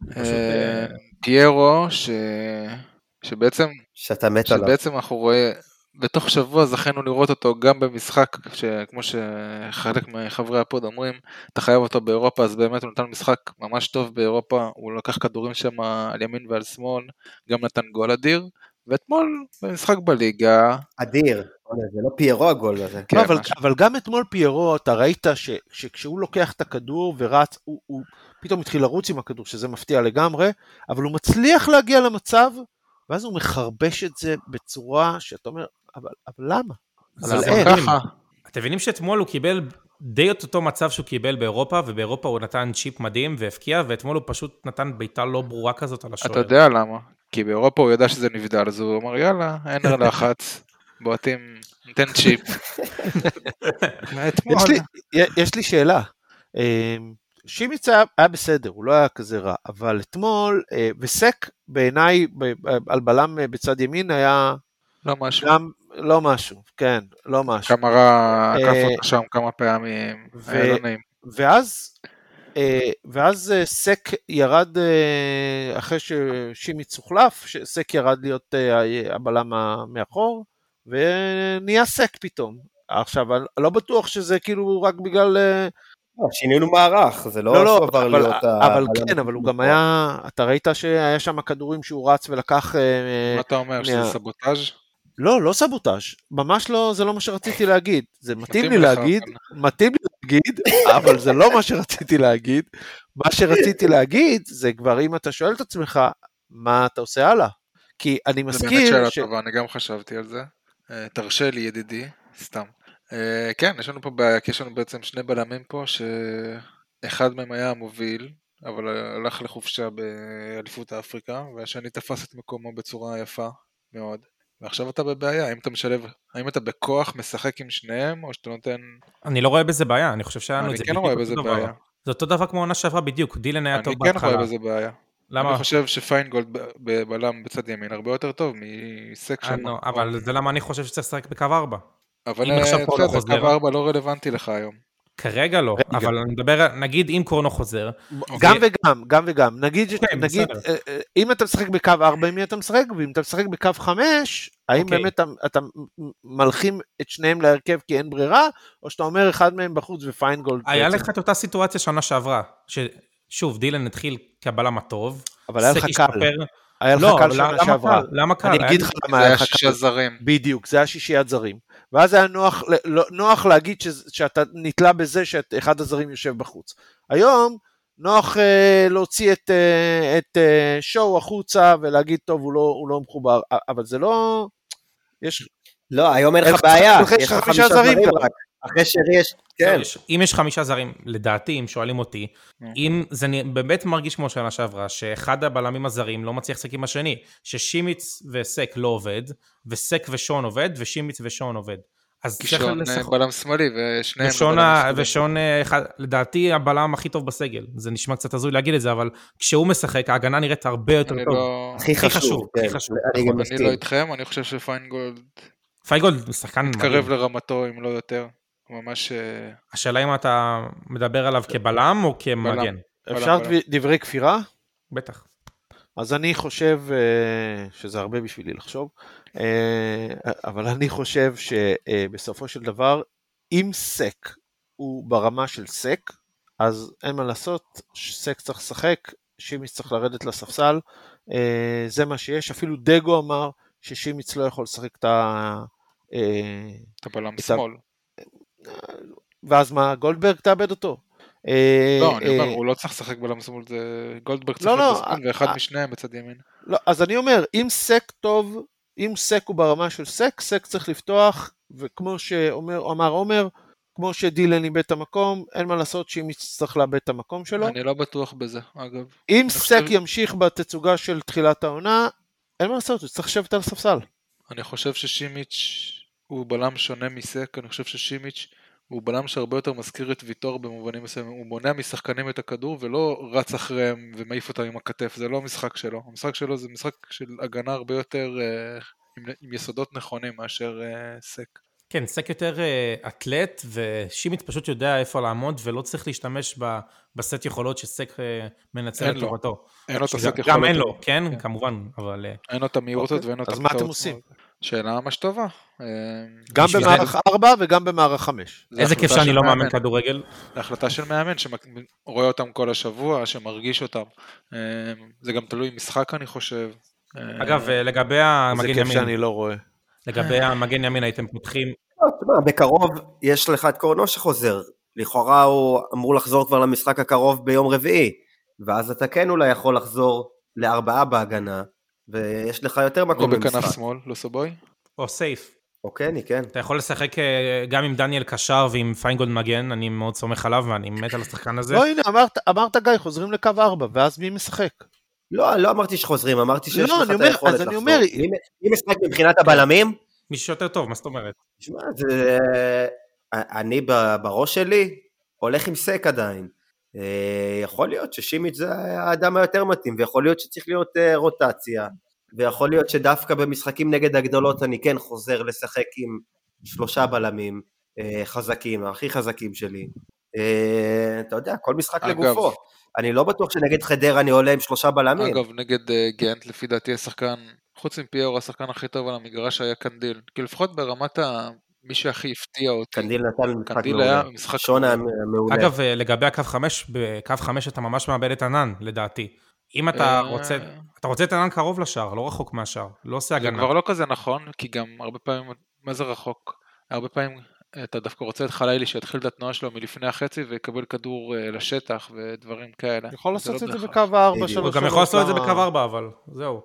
C: פיירו, שבעצם אנחנו רואים, בתוך שבוע זכינו לראות אותו גם במשחק, כמו שחלק מחברי הפוד אומרים, אתה חייב אותו באירופה, אז באמת הוא נתן משחק ממש טוב באירופה, הוא לקח כדורים שם על ימין ועל שמאל, גם נתן גול אדיר, ואתמול במשחק בליגה...
B: אדיר, זה לא פיירו הגול הזה.
E: לא, אבל גם אתמול פיירו, אתה ראית שכשהוא לוקח את הכדור ורץ, הוא פתאום התחיל לרוץ עם הכדור, שזה מפתיע לגמרי, אבל הוא מצליח להגיע למצב, ואז הוא מחרבש את זה בצורה שאתה אומר, אבל למה?
D: אתם מבינים שאתמול הוא קיבל די אותו מצב שהוא קיבל באירופה, ובאירופה הוא נתן צ'יפ מדהים והפקיע, ואתמול הוא פשוט נתן ביתה לא ברורה כזאת על השוער.
C: אתה יודע למה? כי באירופה הוא ידע שזה נבדל, אז הוא אמר יאללה, אין לחץ, בועטים, ניתן צ'יפ.
E: יש לי שאלה. שימיץ היה בסדר, הוא לא היה כזה רע, אבל אתמול, וסק בעיניי, על בלם בצד ימין היה...
C: לא משהו.
E: לא משהו, כן, לא משהו.
C: כמה רע, קפות שם כמה פעמים, היה לא נעים.
E: ואז סק ירד, אחרי ששימיץ הוחלף, סק ירד להיות הבלם מאחור, ונהיה סק פתאום. עכשיו, אני לא בטוח שזה כאילו רק בגלל...
B: שינינו מערך, זה לא עבר להיות...
E: אבל כן, אבל הוא גם היה, אתה ראית שהיה שם כדורים שהוא רץ ולקח...
C: מה אתה אומר, שזה סבוטאז'?
E: לא סבוטאז', ממש לא, זה לא מה שרציתי להגיד, זה מתאים לי להגיד, אבל זה לא מה שרציתי להגיד, מה שרציתי להגיד זה כבר אם אתה שואל את עצמך, מה אתה עושה הלאה? כי אני מזכיר...
C: זה באמת שאלה טובה, אני גם חשבתי על זה, תרשה לי ידידי, סתם. כן, יש לנו בעצם שני בלמים פה, שאחד מהם היה המוביל, אבל הלך לחופשה באליפות אפריקה, והשני תפס את מקומו בצורה יפה מאוד. ועכשיו אתה בבעיה, האם אתה משלב, האם אתה בכוח משחק עם שניהם, או שאתה נותן...
D: אני לא רואה בזה בעיה, אני חושב שהיה לנו את זה
C: אני כן
D: בדיוק
C: רואה
D: אותו
C: בזה
D: דבר.
C: בעיה.
D: זה אותו דבר כמו עונה שעברה בדיוק, דילן היה טוב
C: אני כן
D: בהתחלה.
C: רואה בזה בעיה.
D: למה?
C: אני חושב שפיינגולד בבלם בצד ימין הרבה יותר טוב מסק שם.
D: אבל זה למה אני חושב שצריך לשחק בקו 4.
C: אבל
D: אם עכשיו קורנו חוזר...
C: קו 4 לא רלוונטי לך היום.
D: כרגע לא, אבל אני מדבר, נגיד אם קורנו חוזר...
E: גם וגם. נגיד, אם אתה משחק בקו 4, מי אתה משחק? ואם אתה משחק בקו 5, האם באמת אתה מלכים את שניהם להרכב כי אין ברירה, או שאתה אומר אחד מהם בחוץ ופיינגולד...
D: היה לך את אותה סיטואציה שנה שעברה, ששוב, דילן התחיל כבלם הטוב,
E: אבל היה לך קל. היה לך
D: לא,
E: קל שנה שעברה.
D: למה קל?
E: אני אגיד לך למה היה לך קל.
C: זרים.
E: בדיוק, זה היה 6 זרים. ואז היה נוח להגיד שאתה נתלה בזה שאחד הזרים יושב בחוץ. היום נוח להוציא את שואו החוצה ולהגיד טוב הוא לא מחובר, אבל זה לא...
B: לא, היום אין לך בעיה.
E: יש לך 5 זרים.
B: אחרי שרי יש... כן.
D: אם יש 5 זרים, לדעתי, אם שואלים אותי, אם זה באמת מרגיש כמו שנה שעברה, שאחד הבלמים הזרים לא מצליח לשחק עם השני, ששימיץ וסק לא עובד, וסק ושון עובד, ושימיץ ושון עובד. אז
C: שון בלם שמאלי, ושניהם
D: ושון, לדעתי, הבלם הכי טוב בסגל. זה נשמע קצת הזוי להגיד את זה, אבל כשהוא משחק, ההגנה נראית הרבה יותר טוב.
B: הכי חשוב.
C: אני לא איתכם, אני חושב שפיינגולד...
D: פיינגולד שחקן
C: מתקרב לרמתו, אם לא יותר. ממש...
D: השאלה אם אתה מדבר עליו כבלם או כמגן.
E: אפשר דברי כפירה?
D: בטח.
E: אז אני חושב שזה הרבה בשבילי לחשוב, אבל אני חושב שבסופו של דבר, אם סק הוא ברמה של סק, אז אין מה לעשות, סק צריך לשחק, שימיץ צריך לרדת לספסל, זה מה שיש, אפילו דגו אמר ששימיץ לא יכול לשחק את
C: הבלם שמאל.
E: ואז מה, גולדברג תאבד אותו?
C: לא, אני אומר, הוא לא צריך לשחק בלם שמאל, זה גולדברג צריך להיות בשמאל, ואחד משניהם בצד ימין.
E: לא, אז אני אומר, אם סק טוב, אם סק הוא ברמה של סק, סק צריך לפתוח, וכמו שאמר עומר, כמו שדילן איבד את המקום, אין מה לעשות שאם יצטרך לאבד את המקום שלו.
C: אני לא בטוח בזה, אגב.
E: אם סק ימשיך בתצוגה של תחילת העונה, אין מה לעשות, הוא צריך לשבת על הספסל.
C: אני חושב ששימיץ' הוא בלם שונה מסק, אני חושב ששימיץ' הוא בלם שהרבה יותר מזכיר את ויטור במובנים מסוימים, הוא מונע משחקנים את הכדור ולא רץ אחריהם ומעיף אותם עם הכתף, זה לא המשחק שלו, המשחק שלו זה משחק של הגנה הרבה יותר עם יסודות נכונים מאשר סק.
D: כן, סק יותר אתלט, ושימיץ פשוט יודע איפה לעמוד, ולא צריך להשתמש בסט יכולות שסק מנצל את תורתו.
C: אין לו את הסט יכולות.
D: גם אין לו, כן, כמובן, אבל...
C: אין לו את המהירות ואין לו את
E: אז מה אתם עושים?
C: שאלה ממש טובה.
E: גם במערך 4 וגם במערך 5.
D: איזה כיף שאני לא מאמן כדורגל.
C: זה החלטה של מאמן שרואה אותם כל השבוע, שמרגיש אותם. זה גם תלוי משחק אני חושב.
D: אגב, לגבי המגן ימין.
E: זה כיף שאני לא רואה.
D: לגבי המגן ימין הייתם פותחים.
B: בקרוב יש לך את קורנו שחוזר. לכאורה הוא אמור לחזור כבר למשחק הקרוב ביום רביעי. ואז אתה כן אולי יכול לחזור ל4 בהגנה. ויש לך יותר מקום במשחק.
C: או בכנף שמאל, לא סבוי?
D: או סייף.
B: אוקיי, כן.
D: אתה יכול לשחק גם עם דניאל קשר ועם פיינגולד מגן, אני מאוד סומך עליו ואני מת על השחקן הזה.
E: לא, הנה, אמרת גיא, חוזרים לקו 4, ואז מי משחק?
B: לא אמרתי שחוזרים, אמרתי שיש לך את היכולת לחזור.
E: אז אני אומר...
B: מי משחק מבחינת הבלמים?
D: מישהו יותר טוב, מה זאת אומרת?
B: תשמע, אני בראש שלי הולך עם סק עדיין. יכול להיות ששימיץ' זה האדם היותר מתאים, ויכול להיות שצריך להיות רוטציה, ויכול להיות שדווקא במשחקים נגד הגדולות אני כן חוזר לשחק עם 3 בלמים חזקים, הכי חזקים שלי. אתה יודע, כל משחק לגופו. אני לא בטוח שנגד חדר אני עולה עם 3 בלמים.
C: אגב, נגד גנט, לפי דעתי השחקן, חוץ מפיור, השחקן הכי טוב על המגרש היה קנדיל. כי לפחות ברמת מי שהכי הפתיע אותי.
B: קנדיל נתן
C: משחק
B: שון מעולה.
D: אגב, לגבי הקו 5, בקו 5 אתה ממש מאבד את ענן, לדעתי. אם אתה רוצה את ענן קרוב לשער, לא רחוק מהשער, לא עושה הגנה.
C: זה כבר לא כזה נכון, כי גם הרבה פעמים, מה זה רחוק? הרבה פעמים אתה דווקא רוצה את חלילי שיתחיל את התנועה שלו מלפני החצי ויקבל כדור לשטח ודברים כאלה.
E: יכול לעשות את זה בקו 4, 3.
D: הוא גם יכול לעשות את זה בקו 4, אבל זהו.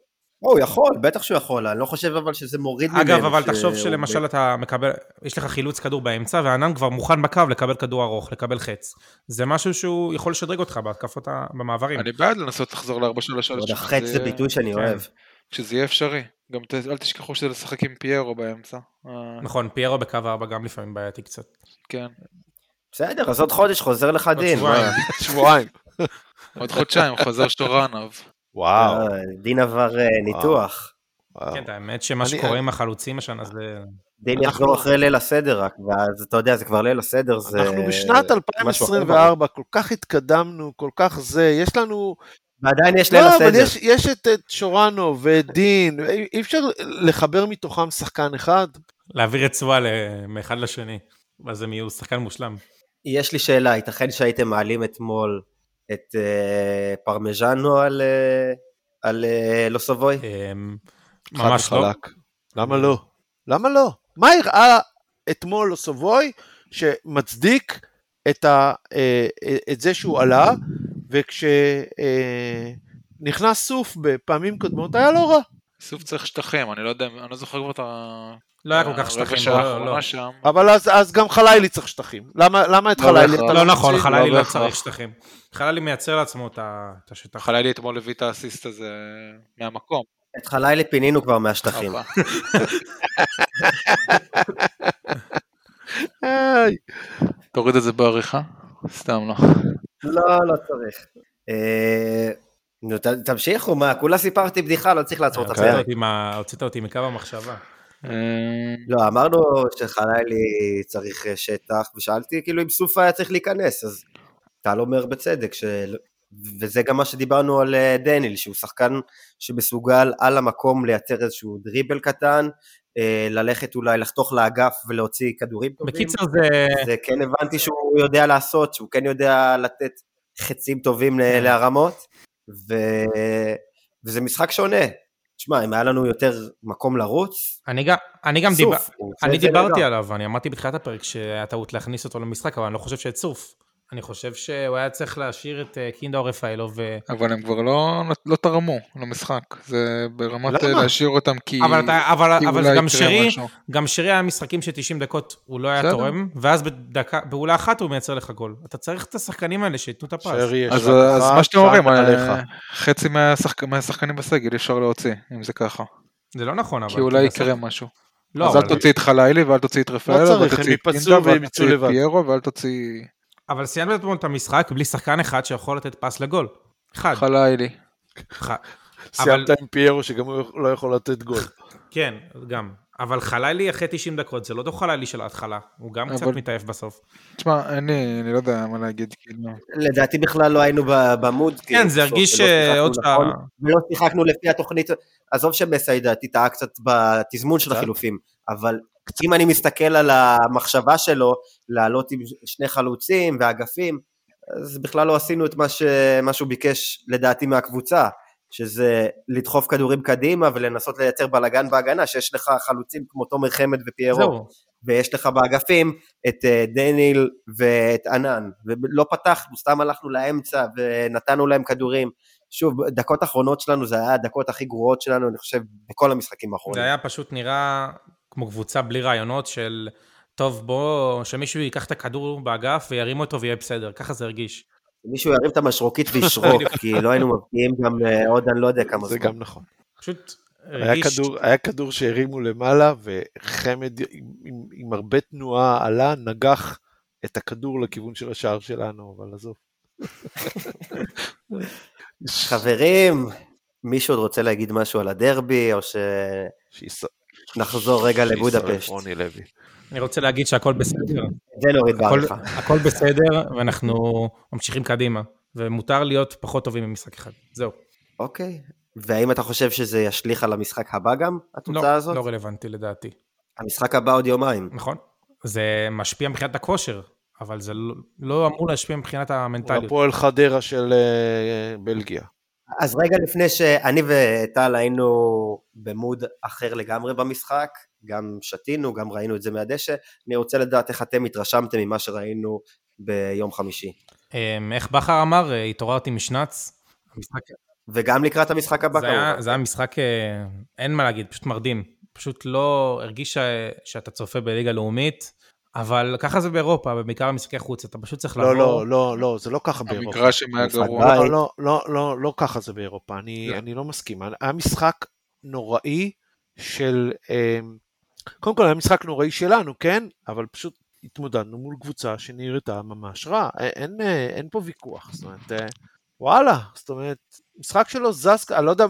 B: הוא יכול, בטח שהוא יכול, אני לא חושב אבל שזה מוריד ממנו.
D: אגב, אבל תחשוב שלמשל אתה מקבל, יש לך חילוץ כדור באמצע, והענן כבר מוכן בקו לקבל כדור ארוך, לקבל חץ. זה משהו שהוא יכול לשדרג אותך בהתקפות במעברים.
C: אני בעד לנסות לחזור ל-4-3-3.
B: עוד החץ זה ביטוי שאני אוהב.
C: כשזה יהיה אפשרי. גם אל תשכחו שזה לשחק עם פיירו באמצע.
D: נכון, פיירו בקו 4 גם לפעמים בעייתי קצת.
C: כן.
B: בסדר, אז עוד חודש חוזר לך דין.
E: שבועיים.
C: עוד חודשיים חוזר שטורנוב.
E: וואו.
B: דין עבר ניתוח.
D: כן, האמת שמה שקורה עם החלוצים השנה זה...
B: דין יחזור אחרי ליל הסדר רק, ואז אתה יודע, זה כבר ליל הסדר.
E: אנחנו בשנת 2024, כל כך התקדמנו, כל כך זה, יש לנו...
B: ועדיין יש ליל הסדר.
E: אבל יש את שורנו ואת דין, אי אפשר לחבר מתוכם שחקן אחד?
D: להעביר רצועה מאחד לשני, ואז הם יהיו שחקן מושלם.
B: יש לי שאלה, ייתכן שהייתם מעלים אתמול את פרמז'אנו על לוסובוי?
D: ממש לא.
E: למה לא? למה לא? מה הראה אתמול לוסובוי שמצדיק את זה שהוא עלה, וכשנכנס סוף בפעמים קודמות היה לא רע.
C: סוף צריך שטחים, אני לא יודע, אני לא זוכר כבר את ה...
D: לא היה כל כך שטחים, לא.
E: אבל אז גם חלילי צריך שטחים. למה את חלילי?
D: לא נכון, חלילי לא צריך שטחים. חלילי מייצר לעצמו את השטח.
C: חלילי אתמול הביא את האסיסט הזה מהמקום.
B: את חלילי פינינו כבר מהשטחים.
C: תוריד את זה בעריכה? סתם לא.
B: לא צריך. תמשיכו, מה? כולה סיפרתי בדיחה, לא צריך לעצור את הפרק.
D: הוצאת אותי מקו המחשבה.
B: לא, אמרנו שחלילי צריך שטח, ושאלתי כאילו אם סוף היה צריך להיכנס, אז טל אומר בצדק, וזה גם מה שדיברנו על דניל, שהוא שחקן שמסוגל על המקום לייצר איזשהו דריבל קטן, ללכת אולי לחתוך לאגף ולהוציא כדורים טובים.
D: בקיצר
B: זה כן הבנתי שהוא יודע לעשות, שהוא כן יודע לתת חצים טובים להרמות, וזה משחק שונה. תשמע, אם היה לנו יותר מקום לרוץ,
D: אני גם דיברתי עליו, אני אמרתי בתחילת הפרק שהיה טעות להכניס אותו למשחק, אבל אני לא חושב שצוף. אני חושב שהוא היה צריך להשאיר את קינדאו רפאלוב.
C: אבל הם כבר לא תרמו למשחק, זה ברמת להשאיר אותם כי
D: אבל גם שרי היה משחקים ש90 דקות הוא לא היה תורם, ואז בעולה אחת הוא מייצר לך גול. אתה צריך את השחקנים האלה שיתנו את הפס.
C: אז מה שאתם אומרים, חצי מהשחקנים בסגל אפשר להוציא, אם זה ככה.
D: זה לא נכון, אבל...
C: כי אולי יקרה משהו. אז אל תוציא את חלילי, ואל תוציא את רפאלוב, ואל תוציא את קינדאו, ואל תוציא את פיירו, ואל תוציא...
D: אבל סיימנו אתמול את המשחק בלי שחקן אחד שיכול לתת פס לגול. אחד.
C: חלילי.
E: סיימת עם פיירו שגם הוא לא יכול לתת גול.
D: כן, גם. אבל חלילי אחרי 90 דקות, זה לא דו חלילי של ההתחלה. הוא גם קצת מתעייף בסוף.
C: תשמע, אני לא יודע מה להגיד.
B: לדעתי בכלל לא היינו במוד.
D: כן, זה הרגיש שעוד שעה.
B: ולא שיחקנו לפי התוכנית. עזוב שמסי דעתי טעה קצת בתזמון של החילופים. אבל אם אני מסתכל על המחשבה שלו, לעלות עם שני חלוצים ואגפים, אז בכלל לא עשינו את מה שהוא ביקש לדעתי מהקבוצה, שזה לדחוף כדורים קדימה ולנסות לייצר בלגן בהגנה, שיש לך חלוצים כמו תומר חמד ופיירו, ויש לך באגפים את דניל ואת ענן, ולא פתחנו, סתם הלכנו לאמצע ונתנו להם כדורים. שוב, דקות אחרונות שלנו, זה היה הדקות הכי גרועות שלנו, אני חושב, בכל המשחקים האחרונים.
D: זה היה פשוט נראה כמו קבוצה בלי רעיונות של, טוב, בוא, שמישהו ייקח את הכדור באגף וירים אותו ויהיה בסדר, ככה זה הרגיש.
B: מישהו ירים את המשרוקית וישרוק, כי לא היינו מבקיעים גם עוד, אני לא יודע כמה
E: זה גם נכון.
D: פשוט
E: היה כדור שהרימו למעלה, וחמד עם הרבה תנועה עלה, נגח את הכדור לכיוון של השער שלנו, אבל עזוב.
B: חברים, מישהו עוד רוצה להגיד משהו על הדרבי, או שנחזור רגע לבודפשט?
D: אני רוצה להגיד שהכל בסדר.
B: זה נוריד בעריכה.
D: הכל בסדר, ואנחנו ממשיכים קדימה, ומותר להיות פחות טובים ממשחק אחד. זהו.
B: אוקיי. והאם אתה חושב שזה ישליך על המשחק הבא גם, התוצאה הזאת?
D: לא רלוונטי לדעתי.
B: המשחק הבא עוד יומיים.
D: נכון. זה משפיע מבחינת הכושר, אבל זה לא אמור להשפיע מבחינת המנטליות.
E: הפועל חדרה של בלגיה.
B: אז רגע לפני שאני וטל היינו במוד אחר לגמרי במשחק, גם שתינו, גם ראינו את זה מהדשא, אני רוצה לדעת איך אתם התרשמתם ממה שראינו ביום חמישי.
D: איך בכר אמר, התעוררתי משנץ,
B: וגם לקראת המשחק הבא כמובן.
D: זה היה משחק, אין מה להגיד, פשוט מרדים. פשוט לא הרגיש שאתה צופה בליגה לאומית, אבל ככה זה באירופה, ובעיקר במשחקי חוץ, אתה פשוט צריך לבוא.
E: לא, זה לא ככה באירופה.
C: המגרש היה גרוע.
E: לא ככה זה באירופה, אני לא מסכים. היה משחק נוראי של, קודם כל היה משחק נוראי שלנו, כן? אבל פשוט התמודדנו מול קבוצה שנראתה ממש רע, אין פה ויכוח, זאת אומרת, וואלה, זאת אומרת, משחק שלו זז, אני לא יודע,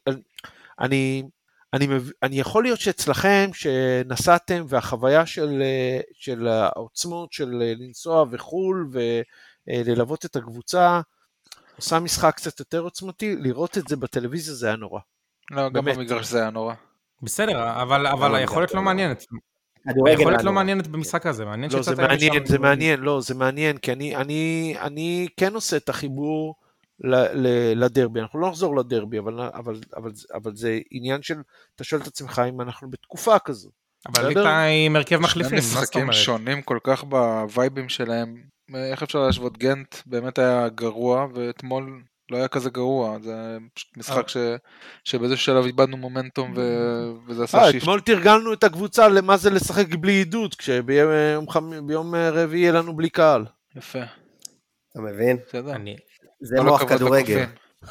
E: אני יכול להיות שאצלכם, שנסעתם, והחוויה של העוצמות, של לנסוע וחול, וללוות את הקבוצה, עושה משחק קצת יותר עוצמתי, לראות את זה בטלוויזיה זה היה נורא.
C: לא, גם במגרש זה היה נורא.
D: בסדר, אבל היכולת לא מעניינת. היכולת לא מעניינת במשחק הזה, מעניין
E: זה מעניין, כי אני כן עושה את החיבור לדרבי, אנחנו לא נחזור לדרבי, אבל זה עניין של, אתה שואל את עצמך אם אנחנו בתקופה כזו.
D: אבל ליטא עם הרכב מחליפים,
C: שני משחקים שונים כל כך בווייבים שלהם, איך אפשר להשוות? גנט באמת היה גרוע, ואתמול לא היה כזה גרוע, זה פשוט משחק שבאיזשהו שלב איבדנו מומנטום וזה עשה שיפט.
E: אתמול תרגלנו את הקבוצה למה זה לשחק בלי עידוד, כשביום רביעי יהיה לנו בלי קהל.
C: יפה.
B: אתה מבין?
D: אני...
B: זה מוח כדורגל.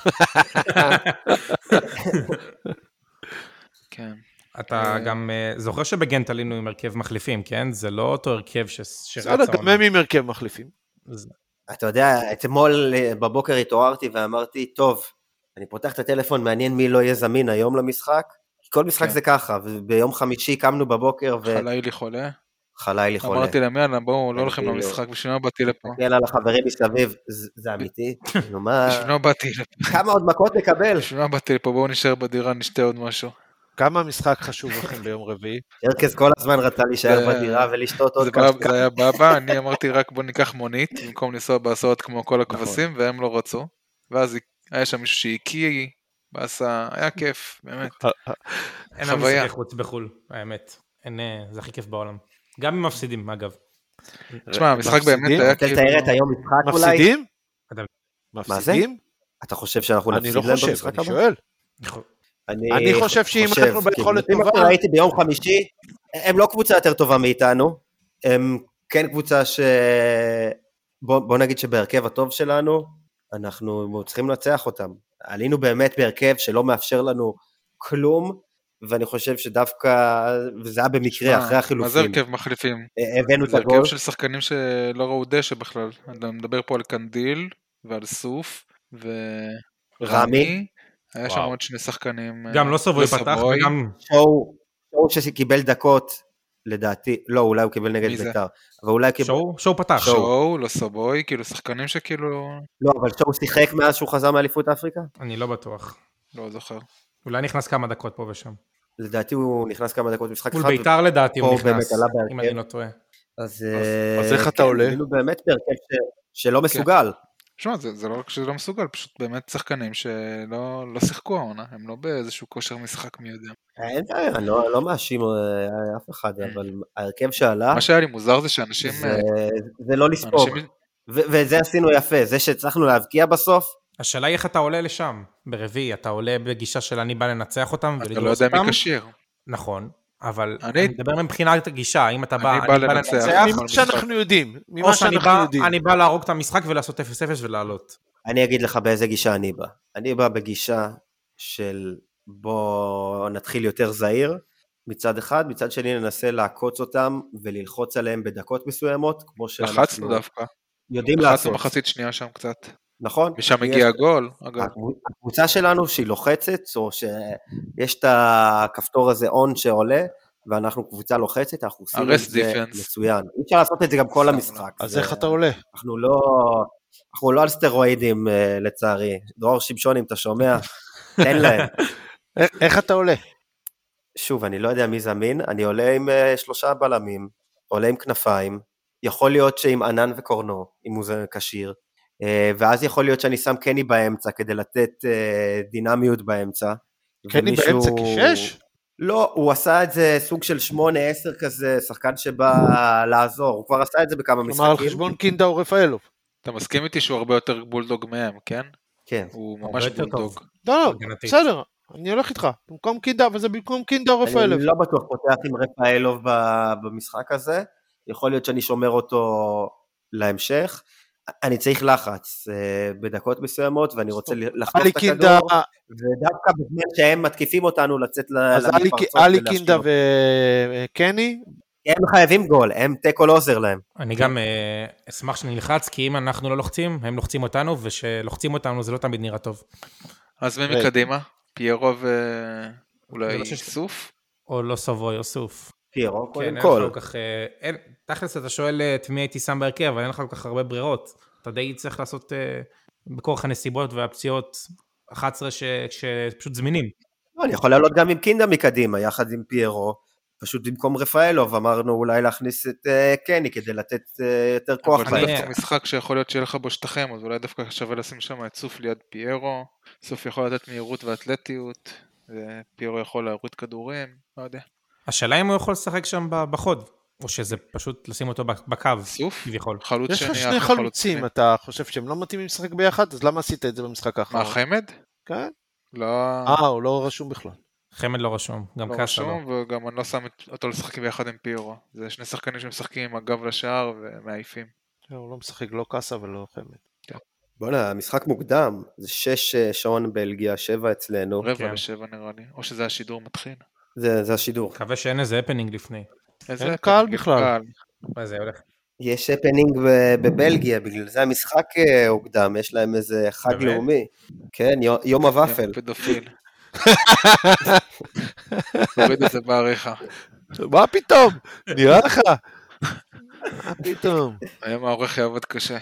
C: כן.
D: אתה גם זוכר שבגנט עלינו עם הרכב מחליפים, כן? זה לא אותו הרכב שרצה.
E: גם הם עם הרכב מחליפים.
B: אתה יודע, אתמול בבוקר התעוררתי ואמרתי, טוב, אני פותח את הטלפון, מעניין מי לא יהיה זמין היום למשחק, כי כל משחק זה ככה, וביום חמישי קמנו בבוקר
C: חלילי חולה.
B: חלילי חולה.
C: אמרתי להם, יאללה, בואו, לא הולכים למשחק, בשביל מה באתי לפה?
B: יאללה, לחברים מסביב, זה אמיתי.
C: בשביל מה באתי לפה?
B: כמה עוד מכות נקבל?
C: בשביל מה באתי לפה? בואו נשאר בדירה, נשתה עוד משהו.
E: כמה המשחק חשוב לכם ביום רביעי?
B: ירקס כל הזמן רצה להישאר בדירה ולשתות עוד כמה.
C: זה היה בבא, אני אמרתי רק בוא ניקח מונית, במקום לנסוע בהסעות כמו כל הכבשים, והם לא רצו. ואז היה שם מישהו שהקיא, היה כיף, באמת.
D: אין לנו משחקי חוץ בחול, האמת. זה הכי כיף בעולם. גם אם מפסידים, אגב.
C: תשמע, המשחק באמת היה
B: כאילו... תתאר את היום משחק אולי?
E: מפסידים?
B: מפסידים? אתה חושב שאנחנו נפסיד להם במשחק הבא?
E: אני שואל. אני חושב שאם אנחנו ביכולת טובה...
B: ראיתי ביום חמישי, הם לא קבוצה יותר טובה מאיתנו, הם כן קבוצה בוא נגיד שבהרכב הטוב שלנו, אנחנו צריכים לנצח אותם. עלינו באמת בהרכב שלא מאפשר לנו כלום, ואני חושב שדווקא, וזה היה במקרה אחרי החילופים.
C: מה זה הרכב מחליפים?
B: הבאנו את הגול.
C: זה הרכב של שחקנים שלא ראו דשא בכלל. אני מדבר פה על קנדיל, ועל סוף, ורמי. היה שם עוד שני שחקנים.
D: גם לא סבוי פתח, וגם...
B: שואו שקיבל דקות, לדעתי, לא, אולי הוא קיבל נגד בית"ר.
D: שואו פתח.
C: שואו, לא סבוי, כאילו שחקנים שכאילו...
B: לא, אבל שואו שיחק מאז שהוא חזר מאליפות אפריקה?
D: אני לא בטוח.
C: לא זוכר.
D: אולי נכנס כמה דקות פה ושם.
B: לדעתי הוא נכנס כמה דקות במשחק אחד.
D: מול בית"ר לדעתי הוא נכנס, אם אני לא טועה.
B: אז
E: איך אתה עולה?
B: כאילו באמת בהרכב שלא מסוגל.
C: תשמע, זה לא רק שזה לא מסוגל, פשוט באמת שחקנים שלא שיחקו העונה, הם לא באיזשהו כושר משחק מי יודע.
B: אין בעיה, אני לא מאשים אף אחד, אבל ההרכב שעלה...
C: מה שהיה לי מוזר זה שאנשים...
B: זה לא לספוג, וזה עשינו יפה, זה שהצלחנו להבקיע בסוף.
D: השאלה היא איך אתה עולה לשם, ברביעי, אתה עולה בגישה של אני בא לנצח אותם,
C: אתה לא יודע מי קשיר.
D: נכון. אבל אני מדבר מבחינת הגישה, אם אתה בא...
C: אני בא לנצח.
E: ממה שאנחנו יודעים.
D: או שאני בא להרוג את המשחק ולעשות 0-0 ולעלות.
B: אני אגיד לך באיזה גישה אני בא. אני בא בגישה של בוא נתחיל יותר זהיר, מצד אחד, מצד שני ננסה לעקוץ אותם וללחוץ עליהם בדקות מסוימות, כמו
C: לחצנו דווקא.
B: יודעים לעשות.
C: לחצנו מחצית שנייה שם קצת.
B: נכון.
C: ושם הגיע הגול.
B: הקבוצה שלנו שהיא לוחצת, או שיש את הכפתור הזה און שעולה, ואנחנו קבוצה לוחצת, אנחנו עושים את זה מצוין. אי אפשר לעשות את זה גם כל המשחק.
E: אז איך אתה עולה?
B: אנחנו לא על סטרואידים לצערי. דרור שמשון, אם אתה שומע, תן להם.
E: איך אתה עולה?
B: שוב, אני לא יודע מי זמין, אני עולה עם 3 בלמים, עולה עם כנפיים, יכול להיות שעם ענן וקורנו, אם הוא זה קשיר, ואז יכול להיות שאני שם קני באמצע, כדי לתת דינמיות באמצע.
E: קני באמצע כשש?
B: לא, הוא עשה את זה סוג של 8-10 כזה, שחקן שבא לעזור, הוא כבר עשה את זה בכמה משחקים.
E: כלומר, על חשבון קינדה או רפאלוב.
C: אתה מסכים איתי שהוא הרבה יותר בולדוג מהם, כן?
B: כן.
C: הוא
D: הרבה
C: ממש
D: יותר טוב.
C: בולדוג.
E: לא,
D: הגנתית.
E: בסדר, אני הולך איתך, במקום קינדה, אבל זה במקום קינדה או רפאלוב.
B: אני לא בטוח פותח עם רפאלוב במשחק הזה, יכול להיות שאני שומר אותו להמשך, אני צריך לחץ בדקות מסוימות, ואני רוצה לחטוף את הכדור, ודווקא בזמן שהם מתקיפים אותנו לצאת למתפרצות.
E: אז אלי קינדה וקני?
B: הם חייבים גול, הם תיקו לא עוזר להם.
D: אני גם אשמח שנלחץ, כי אם אנחנו לא לוחצים, הם לוחצים אותנו, ושלוחצים אותנו זה לא תמיד נראה טוב.
C: אז מי מקדימה? פיירו ואולי סוף?
D: או לא סבוי או סוף.
B: פיירו, קודם
D: כן,
B: כל.
D: תכלס אתה שואל את מי הייתי שם בהרכב, אבל אין לך כל כך הרבה ברירות. אתה די צריך לעשות בכוח הנסיבות והפציעות 11 שפשוט זמינים.
B: אני יכול לעלות גם עם קינדה מקדימה, יחד עם פיירו, פשוט במקום רפאלוב, אמרנו אולי להכניס את קני, כדי לתת יותר כוח.
C: אבל זה דווקא משחק שיכול להיות שיהיה לך בו שטחים, אז אולי דווקא שווה לשים שם את סוף ליד פיירו, סוף יכול לתת מהירות ואתלטיות, ופיירו יכול להוריד כדורים, לא יודע.
D: השאלה אם הוא יכול לשחק שם בחוד, או שזה פשוט לשים אותו בקו.
C: סוף?
D: כביכול.
C: חלוץ
E: יש לך
C: שני,
E: שני חלוצים, אתה חושב שהם לא מתאימים לשחק ביחד? אז למה עשית את זה במשחק האחרון?
C: מה, חמד?
E: כן.
C: לא...
E: הוא לא רשום בכלל.
D: חמד לא רשום, גם
C: לא
D: קאסה
C: רשום,
D: לא.
C: וגם אני לא שם אותו לשחק ביחד עם פיירו. זה שני שחקנים שמשחקים עם הגב לשער ומעייפים.
E: הוא לא משחק לא קאסה ולא חמד.
B: בוא'נה, המשחק מוקדם, זה 6 שעון בלגיה, 7 אצלנו.
C: 6:45 נראה לי, או שזה השידור מתחיל.
B: זה השידור.
D: מקווה שאין איזה הפנינג לפני.
E: אין קהל בכלל.
D: מה זה הולך?
B: יש הפנינג בבלגיה, בגלל זה המשחק הוקדם, יש להם איזה חג לאומי. כן, יום הוואפל.
C: פדופיל. תוריד את זה בעריכה.
E: מה פתאום? נראה לך? מה פתאום?
C: היום העורך יעבוד קשה.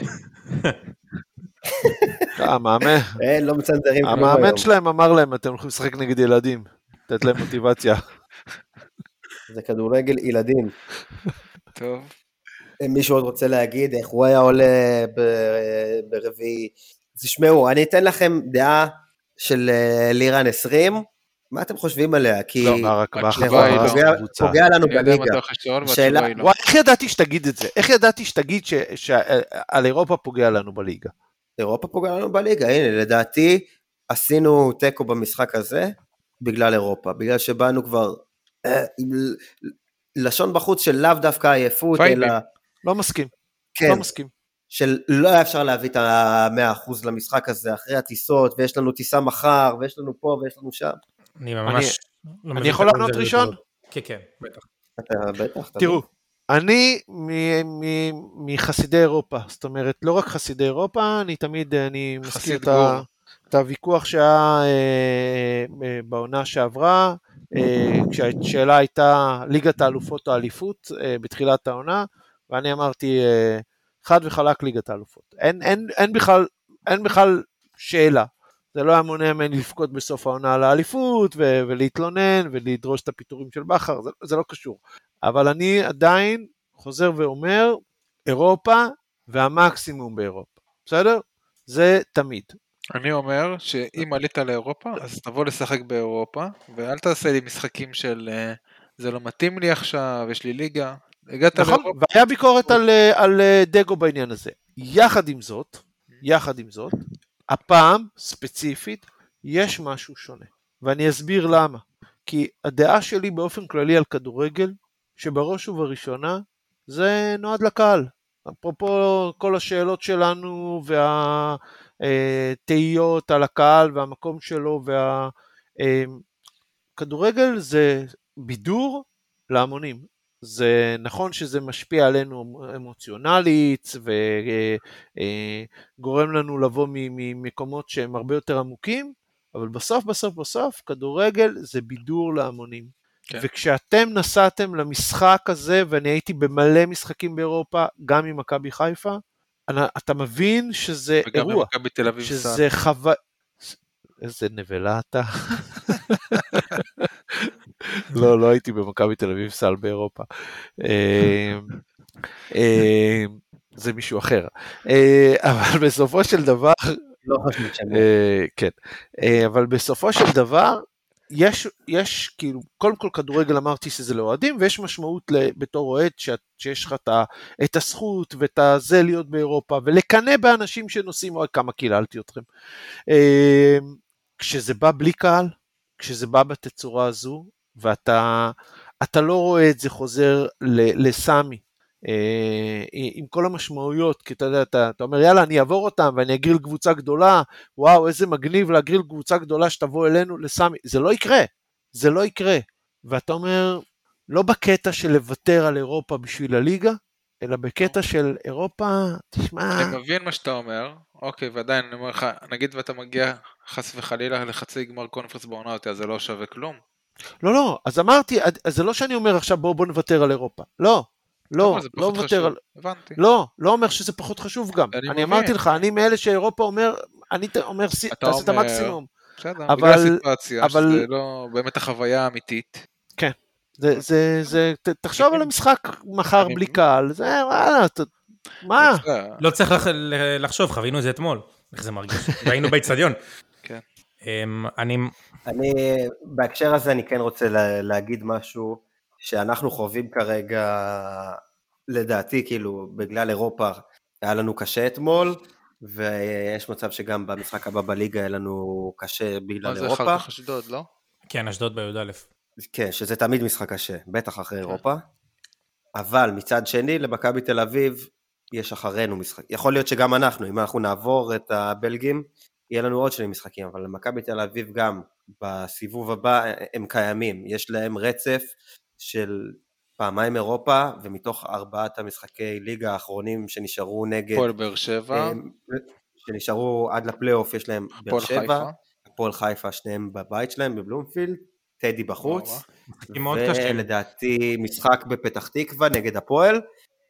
B: לא מצנזרים.
E: המאמן שלהם אמר להם, אתם הולכים לשחק נגד ילדים. לתת להם מוטיבציה.
B: זה כדורגל ילדים.
C: טוב.
B: מישהו עוד רוצה להגיד איך הוא היה עולה ברביעי? תשמעו, אני אתן לכם דעה של לירן 20, מה אתם חושבים עליה? כי פוגע לנו בליגה.
E: איך ידעתי שתגיד את זה? איך ידעתי שתגיד שעל אירופה פוגע לנו בליגה?
B: אירופה פוגע לנו בליגה, הנה, לדעתי עשינו טקו במשחק הזה בגלל אירופה, בגלל שבאנו כבר לשון בחוץ של לאו דווקא עייפות, אלא...
E: לא מסכים.
B: כן.
E: לא מסכים.
B: של לא היה אפשר להביא את ה100% למשחק הזה אחרי הטיסות, ויש לנו טיסה מחר, ויש לנו פה ויש לנו שם.
D: אני ממש...
E: אני יכול לענות ראשון?
D: כן, כן, בטח.
B: בטח.
E: תראו, אני מחסידי אירופה, זאת אומרת, לא רק חסידי אירופה, אני תמיד, אני מזכיר את הוויכוח שהיה בעונה שעברה, כשהשאלה הייתה ליגת האלופות או האליפות בתחילת העונה, ואני אמרתי חד וחלק ליגת האלופות. אין בכלל שאלה. זה לא היה מונע ממני לפקוד בסוף העונה על האליפות, ולהתלונן, ולדרוש את הפיטורים של בכר, זה לא קשור. אבל אני עדיין חוזר ואומר, אירופה והמקסימום באירופה. בסדר? זה תמיד.
C: אני אומר שאם עלית לאירופה, אז תבוא לשחק באירופה, ואל תעשה לי משחקים של זה לא מתאים לי עכשיו, יש לי ליגה.
E: נכון, והיה ביקורת על דגו בעניין הזה. יחד עם זאת, הפעם ספציפית, יש משהו שונה. ואני אסביר למה. כי הדעה שלי באופן כללי על כדורגל, שבראש ובראשונה, זה נועד לקהל. אפרופו כל השאלות שלנו, והתהיות על הקהל, והמקום שלו, כדורגל זה בידור להמונים. זה נכון שזה משפיע עלינו אמוציונלית, וגורם לנו לבוא ממקומות שהם הרבה יותר עמוקים, אבל בסוף, כדורגל זה בידור להמונים. כן. וכשאתם נסעתם למשחק הזה, ואני הייתי במלא משחקים באירופה, גם עם מכבי חיפה, אתה מבין שזה
C: וגם
E: אירוע.
C: וגם במכבי תל אביב
E: שזה חוויה... איזה נבלה אתה. לא הייתי במכבי תל אביב סל באירופה. זה מישהו אחר. אבל בסופו של דבר...
B: לא חשוב שם.
E: כן. אבל בסופו של דבר, יש כאילו, קודם כל כדורגל אמרתי שזה לאוהדים, ויש משמעות בתור אוהד שיש לך את הזכות ואת הזה להיות באירופה, ולקנא באנשים שנוסעים, אוי כמה קיללתי אתכם. כשזה בא בלי קהל, כשזה בא בתצורה הזו, ואתה לא רואה את זה חוזר לסמי, עם כל המשמעויות, כי אתה יודע, אתה אומר יאללה אני אעבור אותם ואני אגריל קבוצה גדולה, וואו איזה מגניב להגריל קבוצה גדולה שתבוא אלינו לסמי, זה לא יקרה, ואתה אומר לא בקטע של לוותר על אירופה בשביל הליגה, אלא בקטע של אירופה, תשמע.
C: אני מבין מה שאתה אומר, אוקיי, ועדיין אני אומר לך, נגיד ואתה מגיע חס וחלילה לחצי גמר קונפרנס בעונה אותי, אז זה לא שווה כלום.
E: לא, אז אמרתי, אז זה לא שאני אומר עכשיו בוא נוותר על אירופה, לא מוותר על...
C: הבנתי.
E: לא אומר שזה פחות חשוב גם. אני אמרתי לך, אני מאלה שאירופה אומר, אני אומר, תעשה את המקסימום.
C: בסדר, בגלל הסיטואציה, שזה לא באמת החוויה האמיתית.
E: כן, תחשוב על המשחק מחר בלי קהל, זה וואלה, מה?
D: לא צריך לחשוב, חווינו את זה אתמול, איך זה מרגיש, והיינו באצטדיון.
C: כן.
B: אני, בהקשר הזה אני כן רוצה להגיד משהו, שאנחנו חווים כרגע, לדעתי, כאילו, בגלל אירופה, היה לנו קשה אתמול, ויש מצב שגם במשחק הבא בליגה, היה לנו קשה בגלל אירופה.
C: זה אחר כך אשדוד, לא?
D: כן, אשדוד בי"א.
B: כן, שזה תמיד משחק קשה, בטח אחרי אירופה. אבל מצד שני, למכבי תל אביב, יש אחרינו משחק. יכול להיות שגם אנחנו, אם אנחנו נעבור את הבלגים, יהיה לנו עוד שני משחקים, אבל למכבי תל אביב גם, בסיבוב הבא, הם קיימים. יש להם רצף של פעמיים אירופה, ומתוך 4 המשחקי ליגה האחרונים שנשארו נגד...
C: הפועל באר שבע.
B: שנשארו עד לפלייאוף, יש להם באר שבע, הפועל חיפה, שניהם בבית שלהם, בבלומפילד, טדי בחוץ, ולדעתי משחק בפתח תקווה נגד הפועל.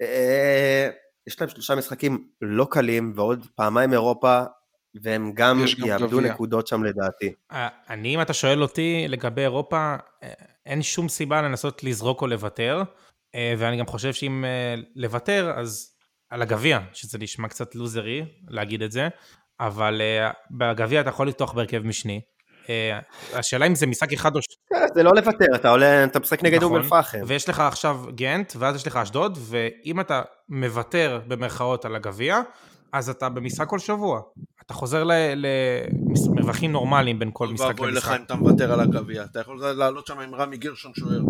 B: יש להם 3 משחקים לא קלים, ועוד פעמיים אירופה, והם גם יאבדו נקודות שם לדעתי.
D: אם אתה שואל אותי לגבי אירופה, אין שום סיבה לנסות לזרוק או לוותר, ואני גם חושב שאם לוותר, אז על הגביע, שזה נשמע קצת לוזרי להגיד את זה, אבל בגביע אתה יכול לפתוח בהרכב משני. השאלה אם זה משחק אחד או...
B: זה לא לוותר, אתה משחק נגד אום אל-פחם.
D: ויש לך עכשיו גנט, ואז יש לך אשדוד, ואם אתה מוותר במרכאות על הגביע, אז אתה במשחק כל שבוע. אתה חוזר למרווחים נורמליים בין כל משחק למשחק.
E: ובואי לך אם אתה מוותר על הגביע. אתה יכול לעלות שם עם רמי גרשון שוער.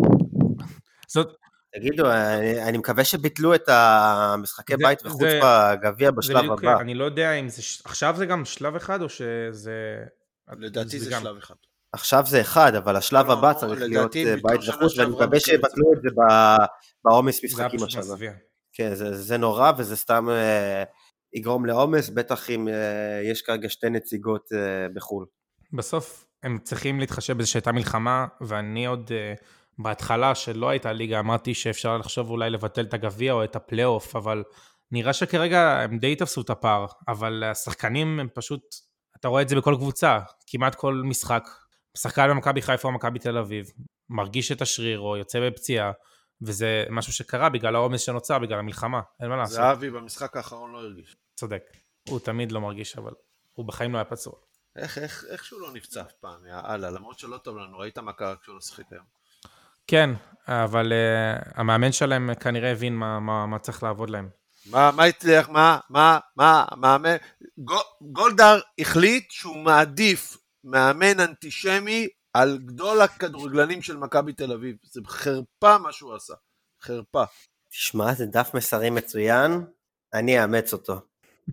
B: תגידו, אני מקווה שביטלו את המשחקי בית וחוץ בגביע בשלב הבא.
D: אני לא יודע אם זה... עכשיו זה גם שלב אחד או שזה...
E: לדעתי זה שלב אחד.
B: עכשיו זה אחד, אבל השלב הבא צריך להיות בית וחוץ, ואני מקווה שיבטלו את זה בעומס משחקים השנה. כן, זה נורא, וזה סתם יגרום לעומס, בטח אם יש כרגע 2 נציגות בחול.
D: בסוף הם צריכים להתחשב בזה שהייתה מלחמה, ואני עוד בהתחלה שלא הייתה ליגה, אמרתי שאפשר לחשוב אולי לבטל את הגביע או את הפלייאוף, אבל נראה שכרגע הם די תפסו את הפער, אבל השחקנים הם פשוט, אתה רואה את זה בכל קבוצה, כמעט כל משחק, שחקן במכבי חיפה או מכבי תל אביב, מרגיש את השריר או יוצא בפציעה, וזה משהו שקרה בגלל העומס שנוצר, בגלל המלחמה, אין מה לעשות.
E: זהבי במשחק האחרון לא הרגיש.
D: צודק, הוא תמיד לא מרגיש, אבל הוא בחיים לא היה פצוע.
E: איך שהוא לא נפצע פעם, יאללה, למרות שלא טוב לנו, ראית מה קרה כשהוא לא שחק היום.
D: כן, אבל המאמן שלהם כנראה הבין מה צריך לעבוד להם.
E: מה הצליח, מאמן, גולדהר החליט שהוא מעדיף מאמן אנטישמי על גדול הכדורגלנים של מכבי תל אביב. זה חרפה מה שהוא עשה, חרפה.
B: תשמע, זה דף מסרים מצוין, אני אאמץ אותו.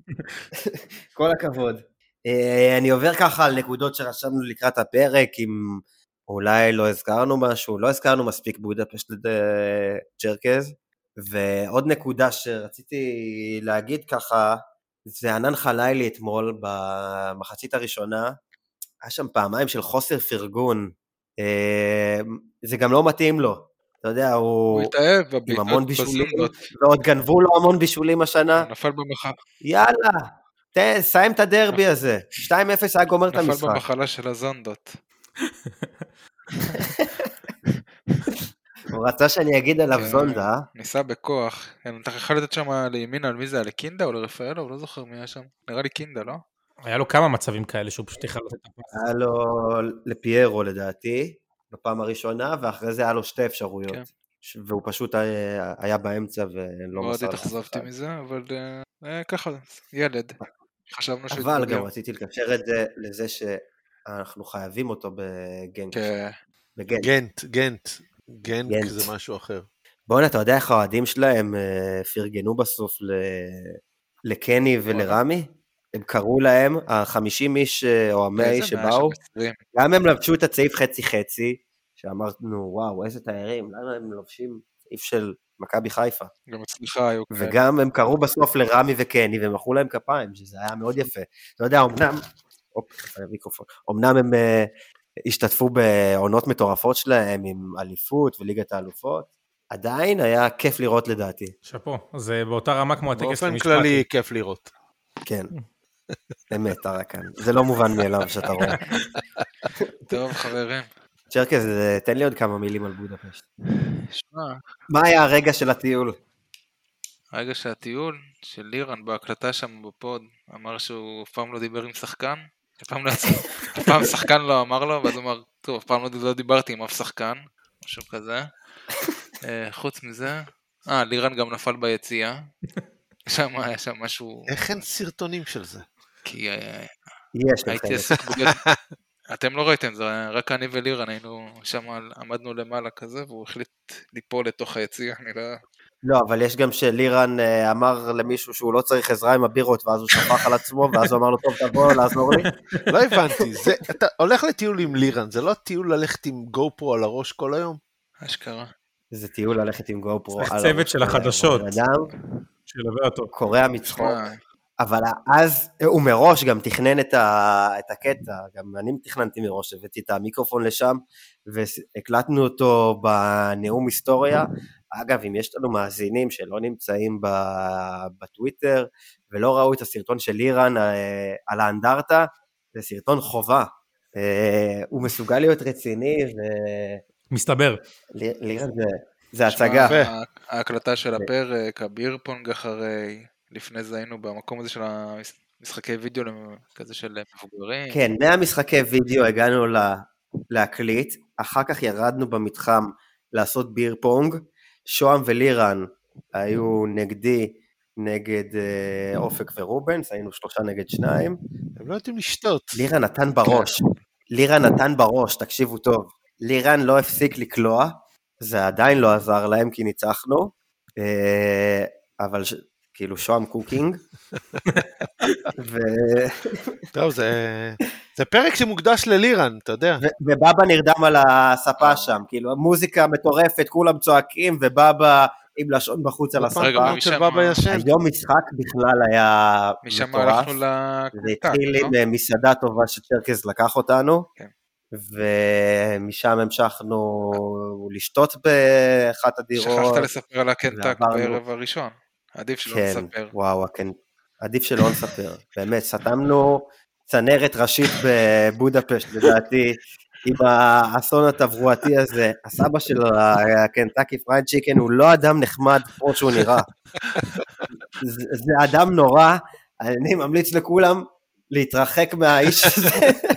B: כל הכבוד. אני עובר ככה על נקודות שרשמנו לקראת הפרק, אם אולי לא הזכרנו משהו, לא הזכרנו מספיק בודפשט צ'רקז, ועוד נקודה שרציתי להגיד ככה, זה ענן חלילי אתמול במחצית הראשונה, היה שם פעמיים של חוסר פרגון, זה גם לא מתאים לו, אתה יודע, הוא
C: התאהב
B: עם המון בישולים, ועוד גנבו לו המון בישולים השנה,
C: נפל במחלה.
B: יאללה, סיים את הדרבי הזה, 2-0 היה גומר את המשחק.
C: נפל במחלה של הזונדות.
B: הוא רצה שאני אגיד עליו זונדה.
C: ניסה בכוח. אתה יכול לתת שם לימין על מי זה, לקינדה או לרפאלו? לא זוכר מי היה שם. נראה לי קינדה, לא?
D: היה לו כמה מצבים כאלה שהוא פשוט יכול לתת את הפס.
B: היה לו לפיירו לדעתי, בפעם הראשונה, ואחרי זה היה לו שתי אפשרויות.
C: כן.
B: והוא פשוט היה באמצע ולא
C: מאוד
B: מסר לאף
C: התאכזבתי
B: אחד.
C: מזה, אבל ככה, ילד. חשבנו שהוא
B: אבל
C: יתבגר.
B: גם רציתי לקשר את זה לזה שאנחנו חייבים אותו בגנט.
C: כן.
B: בגנט.
E: גנט זה משהו אחר.
B: בוא'נה, אתה יודע איך האוהדים שלהם פרגנו בסוף לקני ולרמי? הם קראו להם, ה-50 איש או ה-100 איש שבאו, גם הם לבשו את הצעיף חצי-חצי, שאמרנו, וואו, איזה תיירים, למה הם לובשים צעיף של מכבי חיפה?
C: גם אצלך היו כאלה.
B: וגם הם קראו בסוף לרמי וקני, והם מחאו להם כפיים, שזה היה מאוד יפה. אתה יודע, אמנם הם השתתפו בעונות מטורפות שלהם, עם אליפות וליגת האלופות, עדיין היה כיף לראות לדעתי.
D: שפו, זה באותה רמה כמו הטקס
E: באופן
D: למשפט.
E: כללי כיף לראות.
B: כן, אמת, הרקן. זה לא מובן מאליו שאתה רואה.
C: טוב, חברים.
B: צ'רקס, תן לי עוד כמה מילים על בודפשט.
C: שמע,
B: מה היה הרגע של הטיול?
C: הרגע של הטיול של לירן בהקלטה שם בפוד, אמר שהוא אף פעם לא דיבר עם שחקן, אף פעם שחקן לא אמר לו, ואז הוא אמר, טוב, אף פעם לא דיברתי עם אף שחקן, משהו כזה. חוץ מזה, לירן גם נפל ביציאה, היה שם משהו...
E: איך אין סרטונים של זה?
C: כי
B: יש
C: הייתי
B: לכם.
C: עסק בגלל... אתם לא ראיתם, זה רק אני ולירן היינו שם, עמדנו למעלה כזה, והוא החליט ליפול לתוך היציאה, אני לא...
B: לא, אבל יש גם שלירן אמר למישהו שהוא לא צריך עזרה עם הבירות, ואז הוא שפך על עצמו, ואז הוא אמר לו, טוב, תבוא, לעזור לי.
E: לא הבנתי, אתה הולך לטיול עם לירן, זה לא טיול ללכת עם גו-פרו על הראש כל היום?
C: אשכרה.
B: זה טיול ללכת עם גו-פרו.
D: צריך צוות של החדשות.
B: אדם
D: שילווה אותו.
B: קורע מצחוק. אבל אז הוא מראש גם תכנן את הקטע, גם אני תכננתי מראש, הבאתי את המיקרופון לשם, והקלטנו אותו בנאום היסטוריה. אגב, אם יש לנו מאזינים שלא נמצאים בטוויטר, ולא ראו את הסרטון של לירן על האנדרטה, זה סרטון חובה. הוא מסוגל להיות רציני,
D: מסתבר.
B: לירן זה הצגה.
C: ההקלטה של הפרק, הביר פונג אחרי... לפני זה היינו במקום הזה של המשחקי וידאו כזה של מבוגרים.
B: כן, מהמשחקי וידאו הגענו להקליט, אחר כך ירדנו במתחם לעשות ביר פונג, שוהם ולירן היו נגדי, נגד אופק ורובנס, היינו 3 נגד 2.
E: הם לא יודעים לשתות.
B: לירן נתן בראש, תקשיבו טוב, לירן לא הפסיק לקלוע, זה עדיין לא עזר להם כי ניצחנו, אבל... כאילו שוהם קוקינג.
E: טוב, זה פרק שמוקדש ללירן, אתה יודע.
B: ובאבא נרדם על הספה שם, כאילו מוזיקה מטורפת, כולם צועקים, ובאבא עם לשון בחוץ על הספה. היום משחק בכלל היה מטורף. זה התחיל עם מסעדה טובה שצ'רקס לקח אותנו, ומשם המשכנו לשתות באחת הדירות.
C: שכחת לספר על הקנטק בערב הראשון. עדיף שלא נספר.
B: וואו, עדיף שלא נספר. באמת, סתמנו צנרת ראשית בבודפשט, לדעתי, עם האסון התברואתי הזה. הסבא של הקנטקי פרייד צ'יקן הוא לא אדם נחמד כמו שהוא נראה. זה אדם נורא, אני ממליץ לכולם להתרחק מהאיש הזה.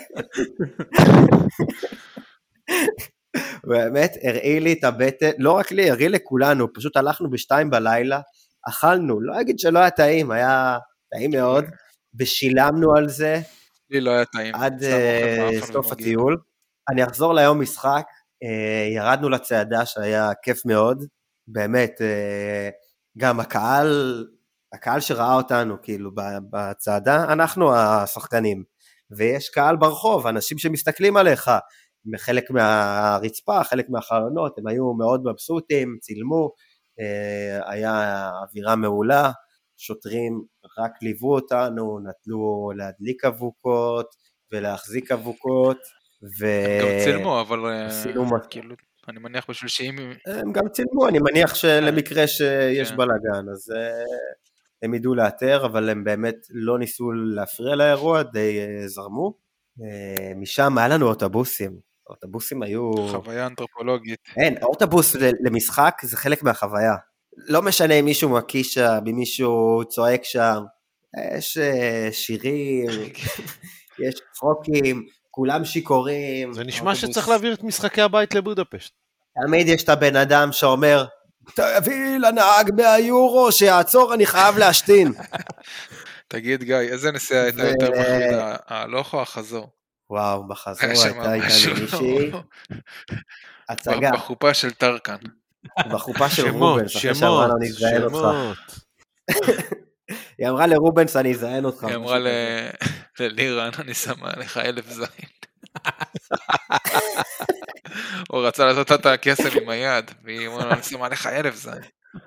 B: באמת, הראי לי את הבטן, לא רק לי, הראי לכולנו, פשוט הלכנו ב2 בלילה, אכלנו, לא אגיד שלא היה טעים, היה טעים מאוד, ושילמנו על זה,
C: לי לא היה טעים,
B: עד סוף הטיול. אני אחזור ליום משחק, ירדנו לצעדה שהיה כיף מאוד, באמת, גם הקהל שראה אותנו, כאילו, בצעדה, אנחנו השחקנים, ויש קהל ברחוב, אנשים שמסתכלים עליך, חלק מהרצפה, חלק מהחלונות, הם היו מאוד מבסוטים, צילמו, היה אווירה מעולה, שוטרים רק ליוו אותנו, נתנו להדליק אבוקות ולהחזיק אבוקות,
C: הם גם צילמו, אבל כאילו, אני מניח בשביל שאם...
B: הם גם צילמו, אני מניח שלמקרה שיש בלגן, אז הם ידעו לאתר, אבל הם באמת לא ניסו להפריע לאירוע, די זרמו. משם היה לנו אוטובוסים, האוטובוסים היו...
C: חוויה אנתרופולוגית.
B: אין, האוטובוס למשחק זה חלק מהחוויה. לא משנה אם מישהו מקיש שם, אם מישהו צועק שם, יש שירים, יש צחוקים, כולם שיכורים.
E: זה נשמע שצריך להעביר את משחקי הבית לבודפשט.
B: תמיד יש את הבן אדם שאומר, תביא לנהג מהיורו שיעצור, אני חייב להשתין.
C: תגיד גיא, איזה נסיעה הייתה יותר מחרידה, ההלוך או החזור?
B: וואו, בחזור הייתה איתנו מישהי, הצגה.
C: בחופה של טרקן.
B: בחופה של רובנס, אחרי שאמרה לו, אני אזיין אותך. היא אמרה לרובנס, אני אזיין אותך.
C: היא אמרה ללירן, אני שמה לך 1000 זין. הוא רצה לעשות את הקסם עם היד, והיא אמרה לו, אני שמה לך 1000 זין.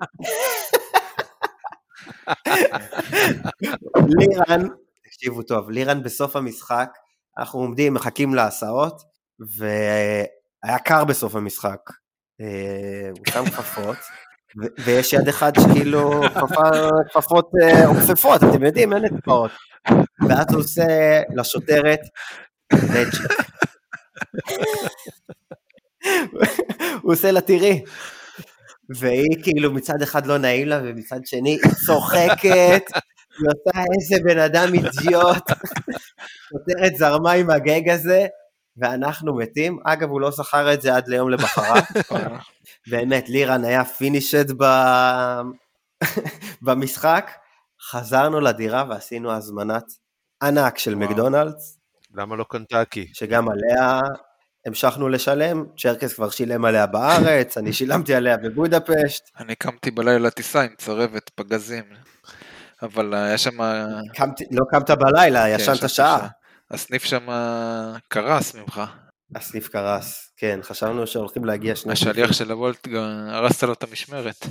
B: לירן, תקשיבו טוב, לירן בסוף המשחק, אנחנו עומדים, מחכים להסעות, והיה קר בסוף המשחק. הוא שם כפפות, ויש יד אחד שכאילו כפפות עוקפפות, אתם יודעים, אין כפפות. ואז הוא עושה לשוטרת מג'יק. הוא עושה לה תראי. והיא כאילו מצד אחד לא נעים לה, ומצד שני היא צוחקת, היא עושה איזה בן אדם אידיוט, שוטרת זרמה עם הגג הזה, ואנחנו מתים. אגב, הוא לא זכר את זה עד ליום לבחרת. באמת, לירן היה פינישד במשחק, חזרנו לדירה ועשינו הזמנת ענק של מקדונלדס.
E: למה לא קנטקי?
B: שגם עליה המשכנו לשלם, צ'רקס כבר שילם עליה בארץ, אני שילמתי עליה בבודפשט.
C: אני קמתי בלילה טיסה עם צרבת פגזים, אבל היה שם...
B: לא קמת בלילה, ישנת שעה.
C: הסניף שם קרס ממך.
B: הסניף קרס, כן, חשבנו שהולכים להגיע שני...
C: השליח של הוולט, הרסת לו את המשמרת.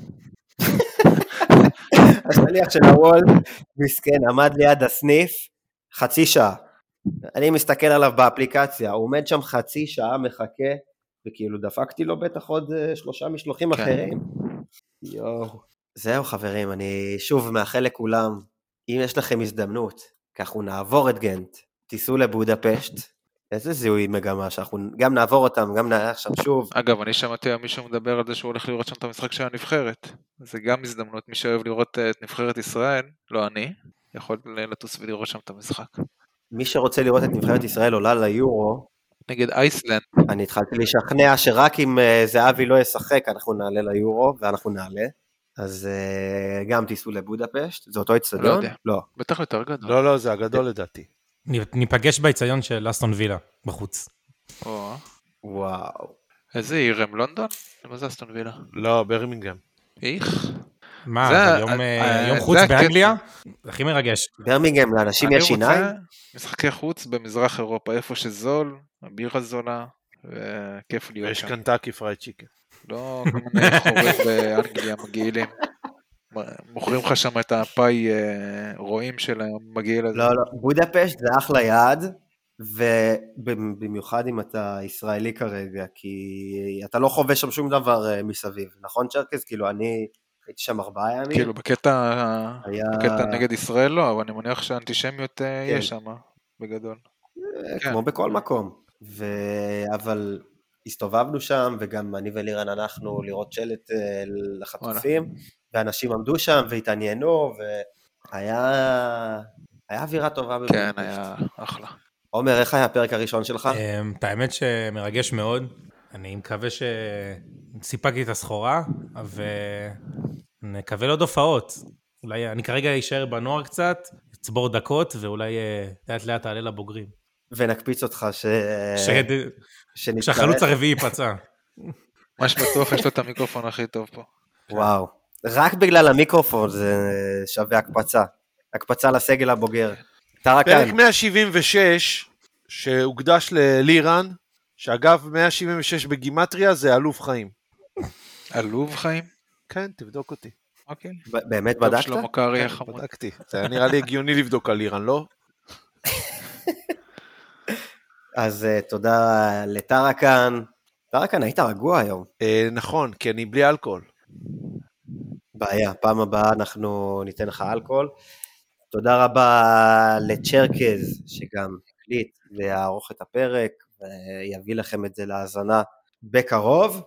B: השליח של הוולט, מסכן, עמד ליד הסניף, חצי שעה. אני מסתכל עליו באפליקציה, הוא עומד שם חצי שעה מחכה, וכאילו דפקתי לו בטח עוד 3 משלוחים אחרים. יואו. זהו חברים, אני שוב מאחל לכולם, אם יש לכם הזדמנות, אנחנו נעבור את גנט, תיסעו לבודפשט, איזה זיהוי מגמה שאנחנו גם נעבור אותם, גם נערך שם שוב.
C: אגב, אני שמעתי מישהו מדבר על זה שהוא הולך לראות שם את המשחק של הנבחרת. זה גם הזדמנות, מי שאוהב לראות את נבחרת ישראל, לא אני, יכול לטוס ולראות שם את המשחק.
B: מי שרוצה לראות את נבחרת ישראל עולה ליורו,
C: נגד אייסלנד.
B: אני התחלתי לשכנע שרק אם זהבי לא ישחק, אנחנו נעלה ליורו, ואנחנו נעלה. אז גם תיסעו לבודפשט, זה אותו אצטדיון?
C: לא. בטח יותר גדול.
E: לא, זה הגדול לדעתי.
D: ניפגש באצטדיון של אסטון וילה, בחוץ.
B: וואו.
C: איזה עיר הם, לונדון? מה זה אסטון וילה?
E: לא, ברמינגהם.
C: איך?
D: מה, זה יום חוץ באנגליה? זה הכי מרגש.
B: ברמינגהם, לאנשים יש שיניים?
C: אני רוצה משחקי חוץ במזרח אירופה, איפה שזול, הבירה זולה, וכיף להיות
E: ויש
C: שם.
E: קנטקי פרייד צ'יקן.
C: לא, כל מיני חורים באנגליה מגעילים. מוכרים לך שם את הפאי רואים של המגעיל הזה.
B: לא, בודפשט זה אחלה יעד, ובמיוחד אם אתה ישראלי כרגע, כי אתה לא חווה שם שום דבר מסביב, נכון צ'רקס? כאילו אני הייתי שם 4 ימים.
C: כאילו בקטע נגד ישראל לא, אבל אני מניח שהאנטישמיות יש שם בגדול.
B: כמו בכל מקום, אבל הסתובבנו שם, וגם אני ולירן אנחנו לראות שלט לחטופים, ואנשים עמדו שם והתעניינו, והיה אווירה טובה.
C: כן, היה אחלה.
B: עומר, איך היה הפרק הראשון שלך?
D: את האמת שמרגש מאוד, אני מקווה שסיפקתי את הסחורה, ונקווה עוד הופעות. אולי אני כרגע אשאר בנוער קצת, אצבור דקות, ואולי לאט לאט תעלה לבוגרים.
B: ונקפיץ אותך
D: שהחלוץ הרביעי פצע.
C: מה שבטוח, יש לו את המיקרופון הכי טוב פה.
B: וואו, רק בגלל המיקרופון זה שווה הקפצה. הקפצה לסגל הבוגר.
E: פרק 176, שהוקדש ללירן, שאגב 176 בגימטריה זה אלוף חיים.
C: אלוף חיים?
E: כן, תבדוק אותי.
C: אוקיי.
B: באמת בדקת?
C: שלמה קרעי,
E: כן, בדקתי. זה נראה לי הגיוני לבדוק על לירן, לא?
B: אז תודה לטרקן. טרקן, היית רגוע היום.
E: נכון, כי אני בלי אלכוהול.
B: בעיה, פעם הבאה אנחנו ניתן לך אלכוהול. תודה רבה לצ'רקז, שגם הקליט ויערוך את הפרק, ויביא לכם את זה להאזנה בקרוב.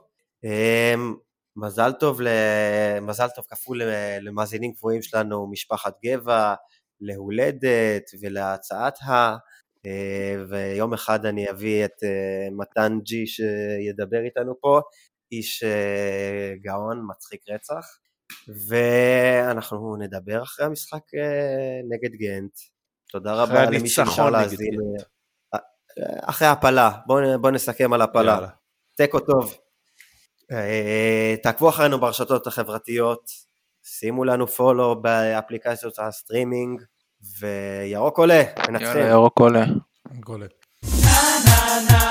B: מזל טוב כפול למאזינים קבועים שלנו, משפחת גבע, להולדת ולהצעת ויום אחד אני אביא את מתן ג'י שידבר איתנו פה, איש גאון, מצחיק רצח, ואנחנו נדבר אחרי המשחק נגד גנט. תודה רבה למי שנשאר להזין. אחרי הפלה, בוא נסכם על הפלה. תקו טוב. תעקבו אחרינו ברשתות החברתיות, שימו לנו פולו באפליקציות הסטרימינג, וירוק עולה, מנצחים.
C: ירוק עולה.
D: גולה.